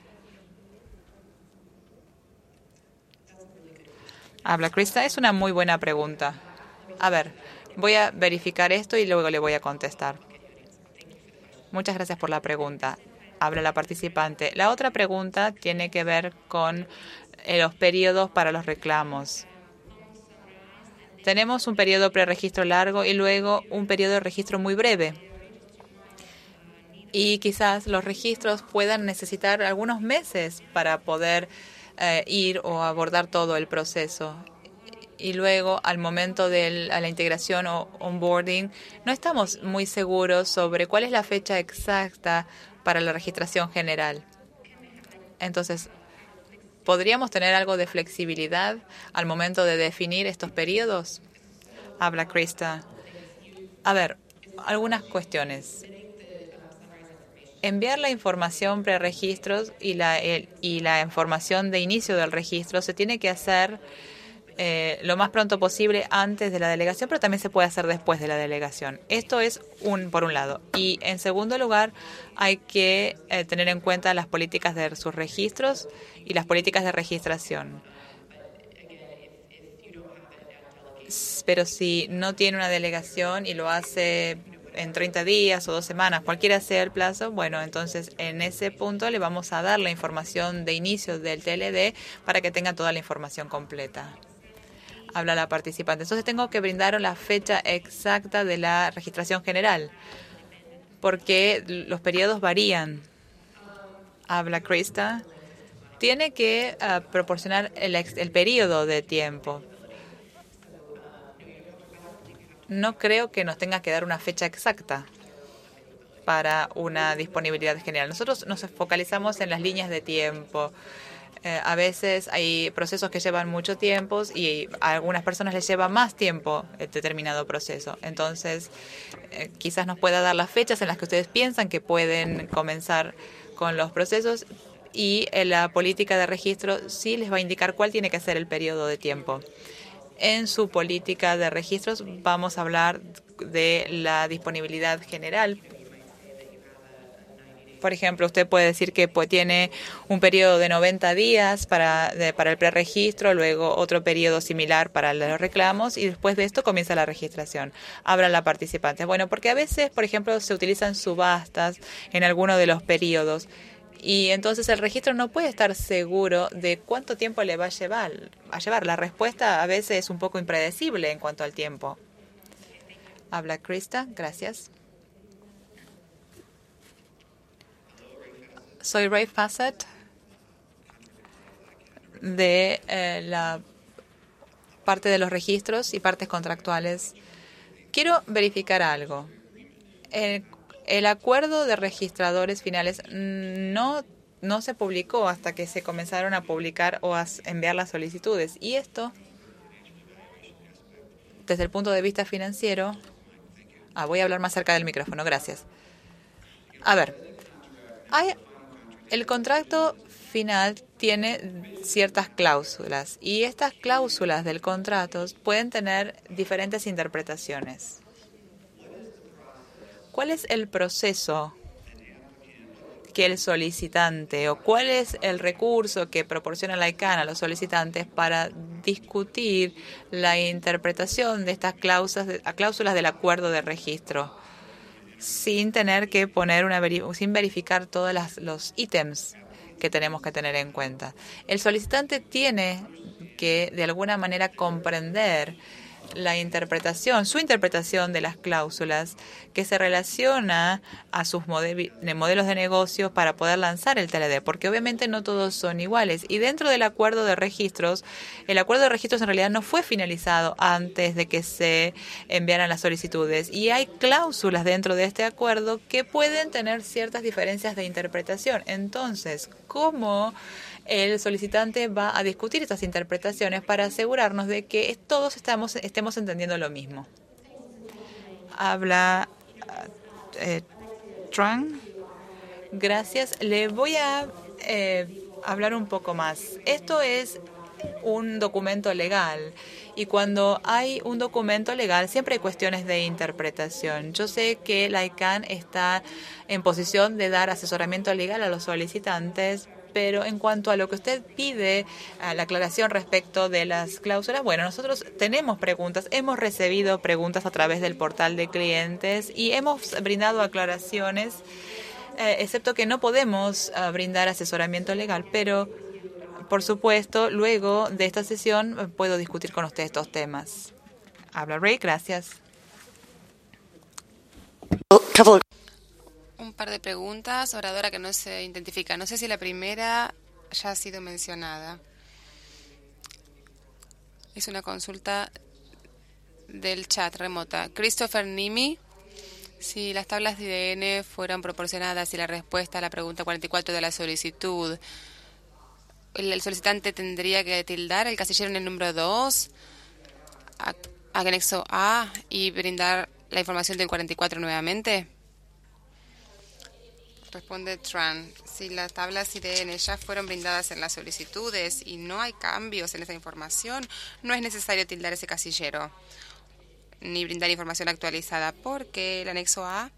Habla Krista. Es una muy buena pregunta. A ver, voy a verificar esto y luego le voy a contestar. Muchas gracias por la pregunta. Habla la participante. La otra pregunta tiene que ver con los periodos para los reclamos. Tenemos un periodo preregistro largo y luego un periodo de registro muy breve. Y quizás los registros puedan necesitar algunos meses para poder ir o abordar todo el proceso. Y luego, al momento de la integración o onboarding, no estamos muy seguros sobre cuál es la fecha exacta para la registración general. Entonces, ¿podríamos tener algo de flexibilidad al momento de definir estos periodos? Habla Krista. A ver, algunas cuestiones. Enviar la información preregistros y la información de inicio del registro se tiene que hacer lo más pronto posible antes de la delegación, pero también se puede hacer después de la delegación. Esto es por un lado. Y en segundo lugar, hay que tener en cuenta las políticas de sus registros y las políticas de registración. Pero si no tiene una delegación y lo hace en 30 días o 2 semanas, cualquiera sea el plazo, bueno, entonces en ese punto le vamos a dar la información de inicio del TLD para que tenga toda la información completa. Habla la participante. Entonces tengo que brindar la fecha exacta de la registración general, porque los periodos varían. Habla Krista. Tiene que proporcionar el periodo de tiempo. No creo que nos tenga que dar una fecha exacta para una disponibilidad general. Nosotros nos focalizamos en las líneas de tiempo. A veces hay procesos que llevan mucho tiempo y a algunas personas les lleva más tiempo el determinado proceso. Entonces, quizás nos pueda dar las fechas en las que ustedes piensan que pueden comenzar con los procesos y la política de registro sí les va a indicar cuál tiene que ser el periodo de tiempo. En su política de registros vamos a hablar de la disponibilidad general. Por ejemplo, usted puede decir que tiene un periodo de 90 días para el preregistro, luego otro periodo similar para los reclamos y después de esto comienza la registración. Habla la participante. Bueno, porque a veces, por ejemplo, se utilizan subastas en alguno de los periodos y entonces el registro no puede estar seguro de cuánto tiempo le va a llevar. La respuesta a veces es un poco impredecible en cuanto al tiempo. Habla Krista. Gracias. Soy Ray Fassett de la parte de los registros y partes contractuales. Quiero verificar algo. El acuerdo de registradores finales no se publicó hasta que se comenzaron a publicar o a enviar las solicitudes. Y esto, desde el punto de vista financiero... voy a hablar más cerca del micrófono. Gracias. A ver, el contrato final tiene ciertas cláusulas y estas cláusulas del contrato pueden tener diferentes interpretaciones. ¿Cuál es el proceso que el solicitante o cuál es el recurso que proporciona la ICANN a los solicitantes para discutir la interpretación de estas cláusulas del acuerdo de registro sin tener que sin verificar todos los ítems que tenemos que tener en cuenta? El solicitante tiene que de alguna manera comprender su interpretación de las cláusulas que se relaciona a sus modelos de negocio para poder lanzar el TLD, porque obviamente no todos son iguales. Y dentro del acuerdo de registros, el acuerdo de registros en realidad no fue finalizado antes de que se enviaran las solicitudes. Y hay cláusulas dentro de este acuerdo que pueden tener ciertas diferencias de interpretación. Entonces, ¿cómo el solicitante va a discutir estas interpretaciones para asegurarnos de que todos estemos entendiendo lo mismo? Habla Tran. Gracias. Le voy a hablar un poco más. Esto es un documento legal y cuando hay un documento legal siempre hay cuestiones de interpretación. Yo sé que la ICANN está en posición de dar asesoramiento legal a los solicitantes, pero en cuanto a lo que usted pide, a la aclaración respecto de las cláusulas, bueno, nosotros tenemos preguntas, hemos recibido preguntas a través del portal de clientes y hemos brindado aclaraciones, excepto que no podemos brindar asesoramiento legal, pero por supuesto, luego de esta sesión puedo discutir con usted estos temas. Habla Ray, gracias. Un par de preguntas, oradora que no se identifica. No sé si la primera ya ha sido mencionada. Es una consulta del chat remota. Christopher Nimi, si las tablas de IDN fueran proporcionadas y la respuesta a la pregunta 44 de la solicitud, el solicitante tendría que tildar el casillero en el número 2, anexo A, y brindar la información del 44 nuevamente. Responde Tran. Si las tablas IDN ya fueron brindadas en las solicitudes y no hay cambios en esa información, no es necesario tildar ese casillero ni brindar información actualizada, porque el anexo A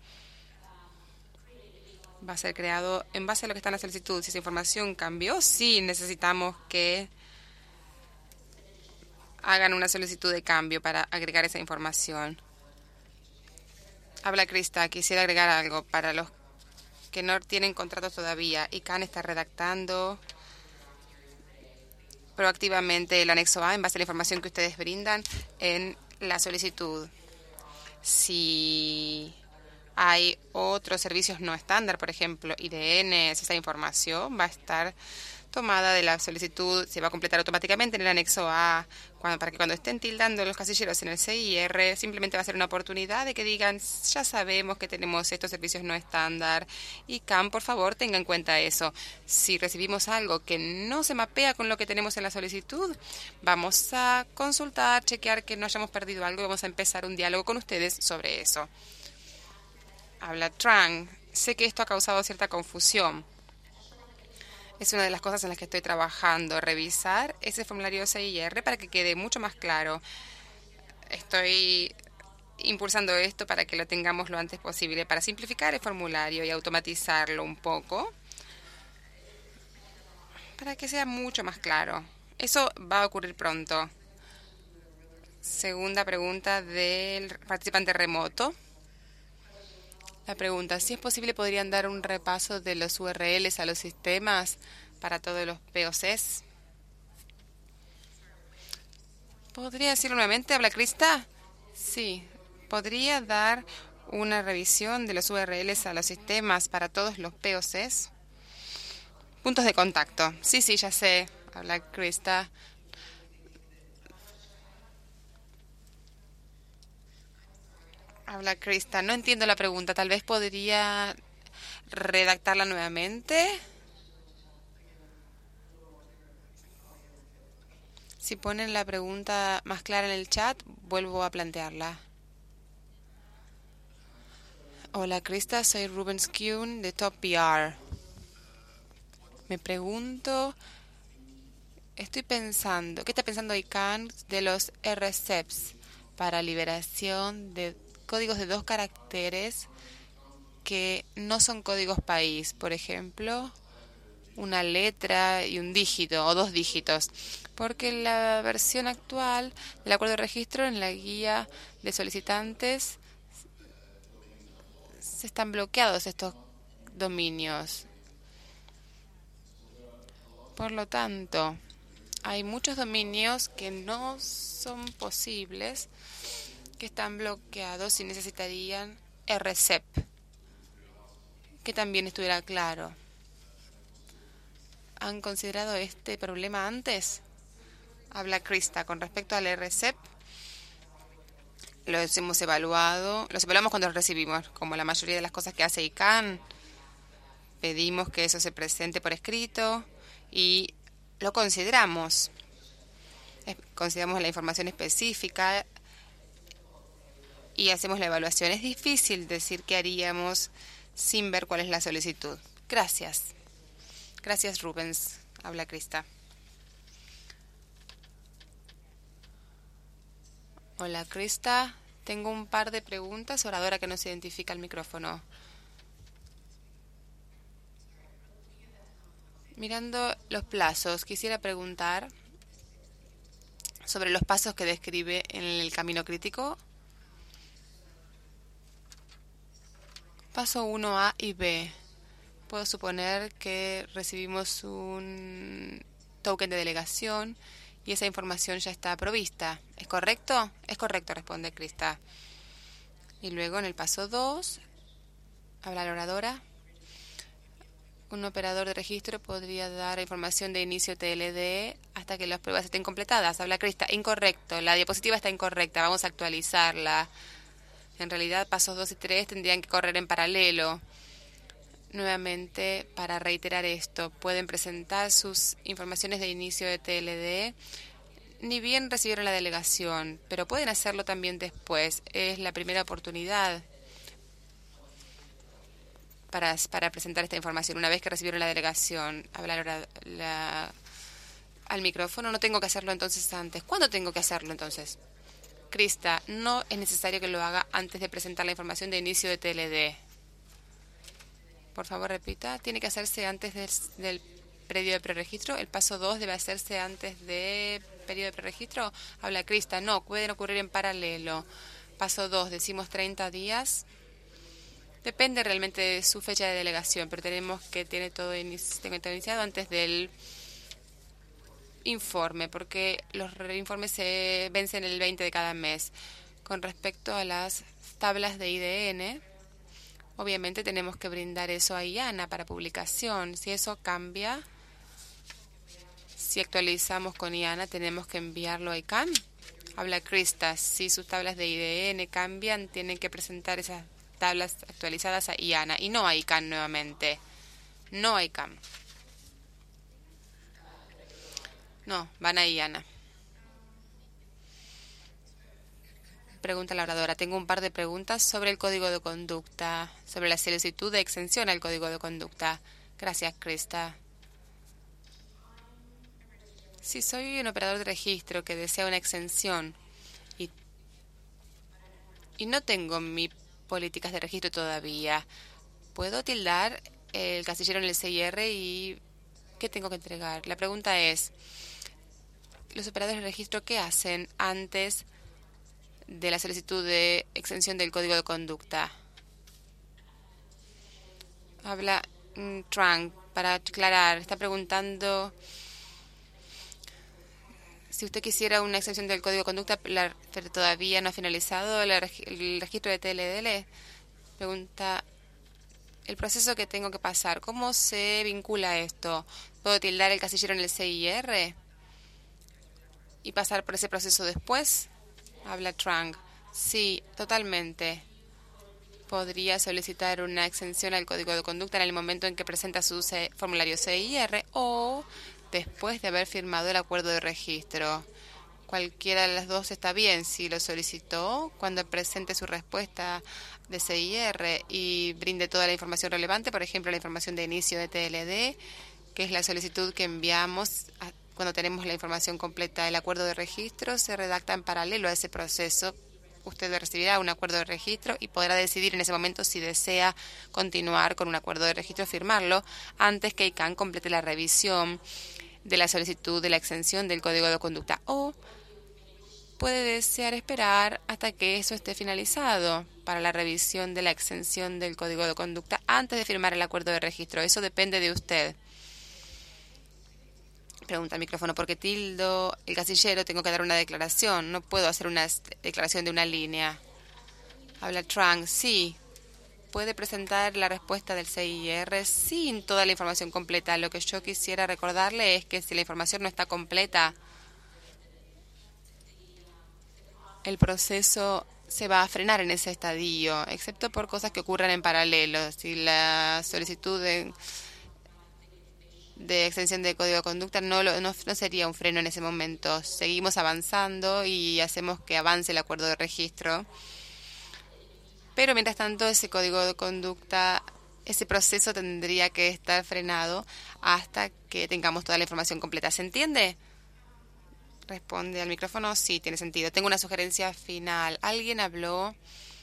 va a ser creado en base a lo que está en la solicitud. Si esa información cambió, sí necesitamos que hagan una solicitud de cambio para agregar esa información. Habla Krista, quisiera agregar algo para los que no tienen contratos todavía. ICANN está redactando proactivamente el anexo A en base a la información que ustedes brindan en la solicitud. Si hay otros servicios no estándar, por ejemplo, IDN, esa información va a estar tomada de la solicitud, se va a completar automáticamente en el anexo A, para que cuando estén tildando los casilleros en el CIR, simplemente va a ser una oportunidad de que digan, ya sabemos que tenemos estos servicios no estándar, y CAN, por favor, tenga en cuenta eso. Si recibimos algo que no se mapea con lo que tenemos en la solicitud, vamos a consultar, chequear que no hayamos perdido algo y vamos a empezar un diálogo con ustedes sobre eso. Habla Trang. Sé que esto ha causado cierta confusión. Es una de las cosas en las que estoy trabajando, revisar ese formulario CIR para que quede mucho más claro. Estoy impulsando esto para que lo tengamos lo antes posible, para simplificar el formulario y automatizarlo un poco, para que sea mucho más claro. Eso va a ocurrir pronto. Segunda pregunta del participante remoto. La pregunta, si es posible, ¿podrían dar un repaso de los URLs a los sistemas para todos los POCs? ¿Podría decirlo nuevamente? ¿Habla Krista? Sí. ¿Podría dar una revisión de los URLs a los sistemas para todos los POCs? Puntos de contacto. Sí, ya sé. Habla Krista. Habla Krista. No entiendo la pregunta. Tal vez podría redactarla nuevamente. Si ponen la pregunta más clara en el chat, vuelvo a plantearla. Hola Krista, soy Rubens Kuhn de Top PR. Me pregunto, estoy pensando, ¿qué está pensando ICANN de los RCEPs para liberación de códigos de 2 caracteres que no son códigos país? Por ejemplo, una letra y un dígito o 2 dígitos. Porque la versión actual del acuerdo de registro en la guía de solicitantes se están bloqueados estos dominios. Por lo tanto, hay muchos dominios que no son posibles, que están bloqueados y necesitarían RCEP, que también estuviera claro. ¿Han considerado este problema antes? Habla Krista. Con respecto al RCEP, los hemos evaluado, los evaluamos cuando los recibimos, como la mayoría de las cosas que hace ICANN. Pedimos que eso se presente por escrito y lo consideramos. Consideramos la información específica y hacemos la evaluación. Es difícil decir qué haríamos sin ver cuál es la solicitud. Gracias. Gracias, Rubens. Habla Krista. Hola, Krista. Tengo un par de preguntas. Oradora que no se identifica el micrófono. Mirando los plazos, quisiera preguntar sobre los pasos que describe en el camino crítico. Paso 1A y B. Puedo suponer que recibimos un token de delegación y esa información ya está provista. ¿Es correcto? Es correcto, responde Krista. Y luego en el paso 2, habla la oradora, Un operador de registro podría dar información de inicio TLD hasta que las pruebas estén completadas. Habla Krista. Incorrecto. La diapositiva está incorrecta. Vamos a actualizarla. En realidad, pasos 2 y 3 tendrían que correr en paralelo. Nuevamente, para reiterar esto, pueden presentar sus informaciones de inicio de TLD ni bien recibieron la delegación, pero pueden hacerlo también después. Es la primera oportunidad para presentar esta información. Una vez que recibieron la delegación, hablar al micrófono, no tengo que hacerlo entonces antes. ¿Cuándo tengo que hacerlo entonces? Krista, no es necesario que lo haga antes de presentar la información de inicio de TLD. Por favor, repita. Tiene que hacerse antes del periodo de preregistro. El paso 2 debe hacerse antes de periodo de preregistro. Habla Krista. No, pueden ocurrir en paralelo. Paso 2, decimos 30 días. Depende realmente de su fecha de delegación, pero tenemos que tiene todo iniciado antes del informe, porque los informes se vencen el 20 de cada mes. Con respecto a las tablas de IDN, obviamente tenemos que brindar eso a IANA para publicación. Si eso cambia, si actualizamos con IANA, tenemos que enviarlo a ICANN. Habla Krista, si sus tablas de IDN cambian, tienen que presentar esas tablas actualizadas a IANA y no a ICANN nuevamente. No a ICANN. No, van a IANA. Pregunta la oradora. Tengo un par de preguntas sobre el código de conducta, sobre la solicitud de exención al código de conducta. Gracias, Krista. Si soy un operador de registro que desea una exención y no tengo mis políticas de registro todavía, ¿puedo tildar el casillero en el CIR y qué tengo que entregar? La pregunta es, ¿los operadores de registro qué hacen antes de la solicitud de exención del código de conducta? Habla Trang, para aclarar, está preguntando si usted quisiera una exención del código de conducta, pero todavía no ha finalizado el registro de TLDL. Pregunta, el proceso que tengo que pasar, ¿cómo se vincula esto? ¿Puedo tildar el casillero en el CIR y pasar por ese proceso después? Habla Trang. Sí, totalmente. Podría solicitar una exención al código de conducta en el momento en que presenta su formulario CIR o después de haber firmado el acuerdo de registro. Cualquiera de las dos está bien. Si lo solicitó, cuando presente su respuesta de CIR y brinde toda la información relevante, por ejemplo, la información de inicio de TLD, que es la solicitud que enviamos cuando tenemos la información completa del acuerdo de registro, se redacta en paralelo a ese proceso. Usted recibirá un acuerdo de registro y podrá decidir en ese momento si desea continuar con un acuerdo de registro, firmarlo, antes que ICANN complete la revisión de la solicitud de la exención del código de conducta. O puede desear esperar hasta que eso esté finalizado para la revisión de la exención del código de conducta antes de firmar el acuerdo de registro. Eso depende de usted. Pregunta al micrófono, ¿por qué tildo el casillero? Tengo que dar una declaración. No puedo hacer una declaración de una línea. Habla Trang. Sí. ¿Puede presentar la respuesta del CIR sin toda la información completa? Lo que yo quisiera recordarle es que si la información no está completa, el proceso se va a frenar en ese estadio, excepto por cosas que ocurran en paralelo. Si la solicitud de extensión de código de conducta no sería un freno en ese momento. Seguimos avanzando y hacemos que avance el acuerdo de registro. Pero mientras tanto, ese código de conducta, ese proceso tendría que estar frenado hasta que tengamos toda la información completa. ¿Se entiende? Responde al micrófono. Sí, tiene sentido. Tengo una sugerencia final. Alguien habló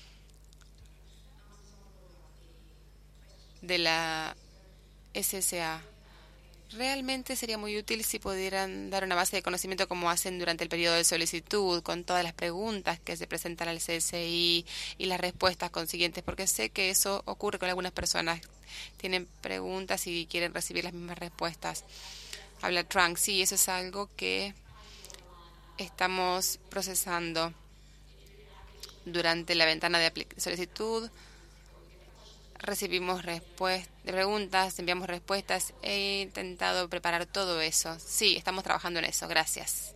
de la SSA. Realmente sería muy útil si pudieran dar una base de conocimiento como hacen durante el periodo de solicitud, con todas las preguntas que se presentan al CSI y las respuestas consiguientes, porque sé que eso ocurre con algunas personas. Tienen preguntas y quieren recibir las mismas respuestas. Habla Trang. Sí, eso es algo que estamos procesando durante la ventana de solicitud. recibimos preguntas, enviamos respuestas. He intentado preparar todo eso. Sí, estamos trabajando en eso. Gracias.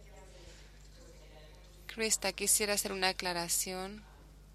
Krista, quisiera hacer una aclaración.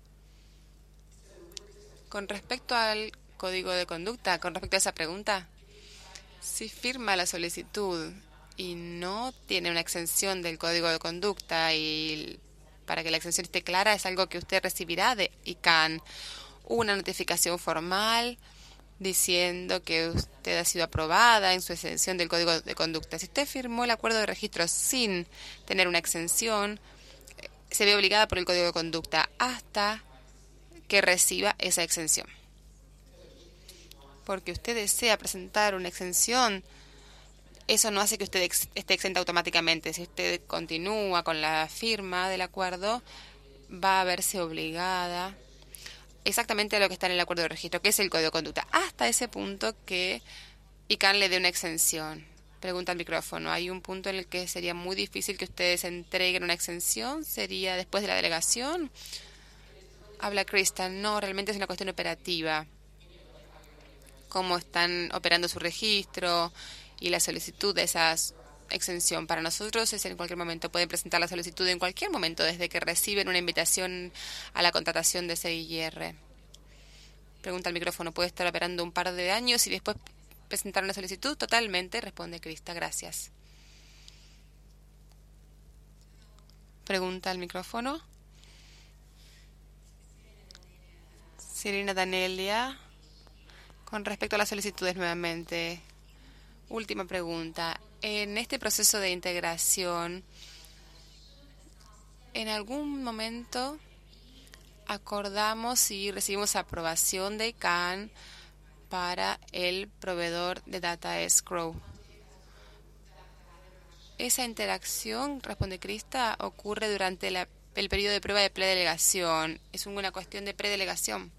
Con respecto al código de conducta, con respecto a esa pregunta, si firma la solicitud y no tiene una exención del código de conducta y para que la exención esté clara, es algo que usted recibirá de ICANN, una notificación formal diciendo que usted ha sido aprobada en su exención del código de conducta. Si usted firmó el acuerdo de registro sin tener una exención, se ve obligada por el código de conducta hasta que reciba esa exención. Porque usted desea presentar una exención, eso no hace que usted esté exenta automáticamente. Si usted continúa con la firma del acuerdo, va a verse obligada exactamente a lo que está en el acuerdo de registro, que es el código de conducta, hasta ese punto que ICANN le dé una exención. Pregunta al micrófono. ¿Hay un punto en el que sería muy difícil que ustedes entreguen una exención? ¿Sería después de la delegación? Habla Krista. No, realmente es una cuestión operativa. Cómo están operando su registro y la solicitud de esa exención. Para nosotros es en cualquier momento. Pueden presentar la solicitud en cualquier momento desde que reciben una invitación a la contratación de CIR. Pregunta al micrófono. ¿Puede estar operando un par de años y después presentar una solicitud? Totalmente, responde Krista. Gracias. Pregunta al micrófono. Sirena Danelia. Con respecto a las solicitudes nuevamente. Última pregunta. En este proceso de integración, ¿en algún momento acordamos y recibimos aprobación de ICANN para el proveedor de Data Escrow? Esa interacción, responde Krista, ocurre durante el periodo de prueba de predelegación. Es una cuestión de predelegación.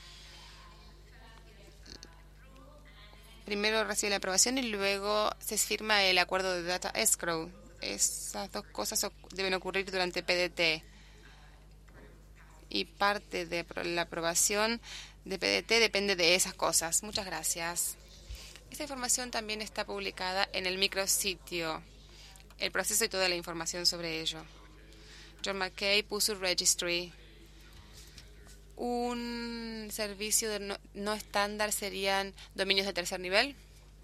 Primero recibe la aprobación y luego se firma el acuerdo de Data Escrow. Esas dos cosas deben ocurrir durante PDT. Y parte de la aprobación de PDT depende de esas cosas. Muchas gracias. Esta información también está publicada en el micrositio, el proceso y toda la información sobre ello. John McKay puso Registry. Un servicio de no estándar serían dominios de tercer nivel.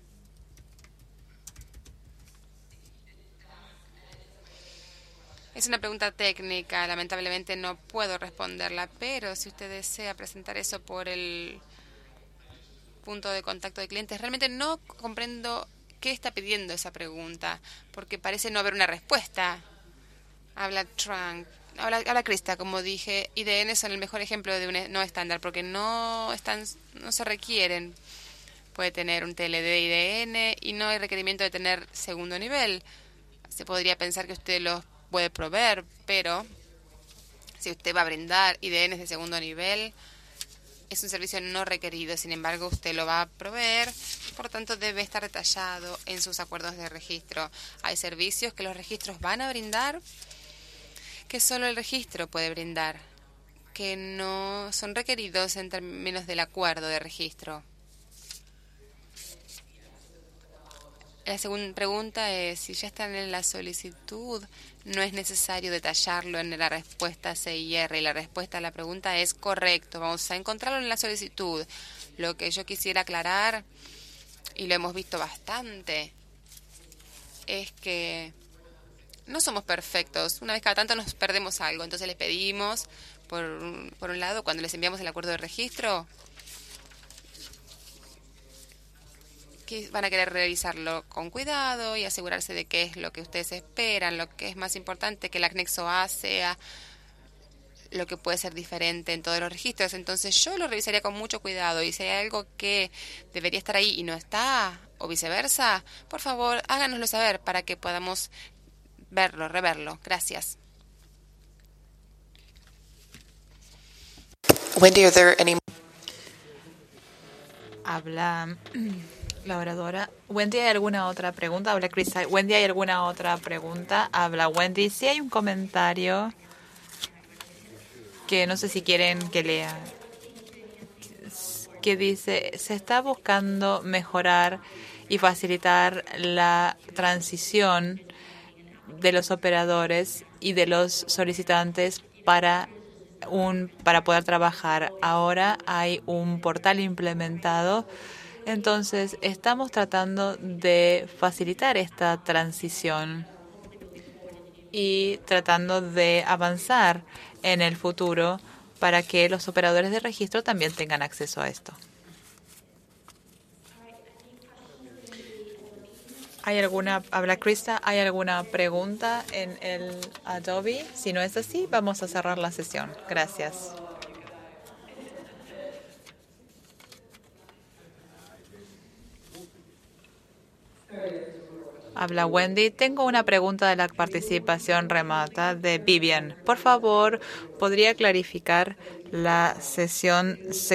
Es una pregunta técnica, lamentablemente no puedo responderla, pero si usted desea presentar eso por el punto de contacto de clientes, realmente no comprendo qué está pidiendo esa pregunta, porque parece no haber una respuesta. Habla Trunk. Habla Krista, como dije, IDN son el mejor ejemplo de un no estándar, porque no se requieren. Puede tener un TLD IDN y no hay requerimiento de tener segundo nivel. Se podría pensar que usted los puede proveer, pero si usted va a brindar IDNs de segundo nivel, es un servicio no requerido. Sin embargo, usted lo va a proveer, por lo tanto debe estar detallado en sus acuerdos de registro. Hay servicios que los registros van a brindar que solo el registro puede brindar, que no son requeridos en términos del acuerdo de registro. La segunda pregunta es, si ya están en la solicitud, no es necesario detallarlo en la respuesta CIR, y la respuesta a la pregunta es correcto, vamos a encontrarlo en la solicitud. Lo que yo quisiera aclarar, y lo hemos visto bastante, es que no somos perfectos. Una vez cada tanto nos perdemos algo. Entonces les pedimos, por un lado, cuando les enviamos el acuerdo de registro, que van a querer revisarlo con cuidado y asegurarse de qué es lo que ustedes esperan. Lo que es más importante, que el anexo A sea lo que puede ser diferente en todos los registros. Entonces yo lo revisaría con mucho cuidado. Y si hay algo que debería estar ahí y no está, o viceversa, por favor, háganoslo saber para que podamos verlo, reverlo. Gracias. Wendy, are there any... Habla la oradora. Wendy, ¿hay alguna otra pregunta? Habla Chris. Wendy, ¿hay alguna otra pregunta? Habla Wendy. Sí, hay un comentario que no sé si quieren que lea. que dice, se está buscando mejorar y facilitar la transición de los operadores y de los solicitantes para poder trabajar. Ahora hay un portal implementado, entonces estamos tratando de facilitar esta transición y tratando de avanzar en el futuro para que los operadores de registro también tengan acceso a esto. Habla Krista, ¿hay alguna pregunta en el Adobe? Si no es así, vamos a cerrar la sesión. Gracias. Habla Wendy. Tengo una pregunta de la participación remota de Vivian. Por favor, ¿podría clarificar la sección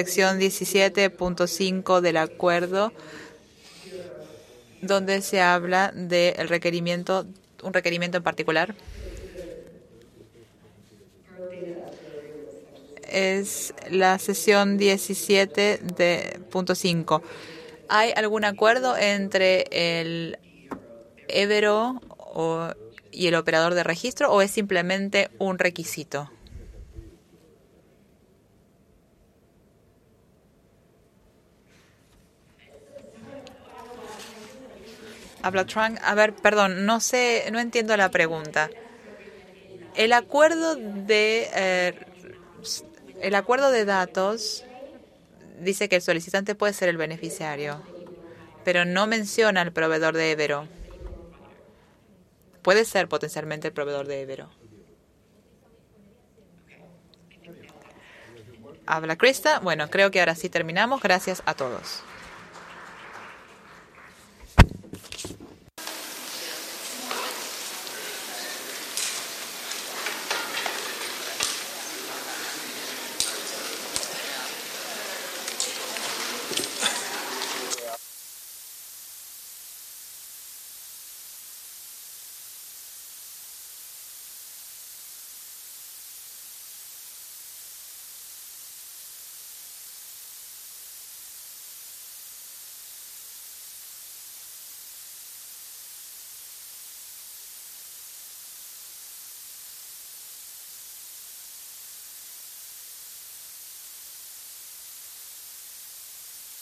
17.5 del acuerdo donde se habla de un requerimiento en particular? Es la sección 17.5. ¿Hay algún acuerdo entre el Evero y el operador de registro o es simplemente un requisito? Habla Trang. A ver, perdón, no entiendo la pregunta. El acuerdo de datos dice que el solicitante puede ser el beneficiario, pero no menciona al proveedor de Evero. Puede ser potencialmente el proveedor de Evero. Habla Krista. Bueno, creo que ahora sí terminamos. Gracias a todos.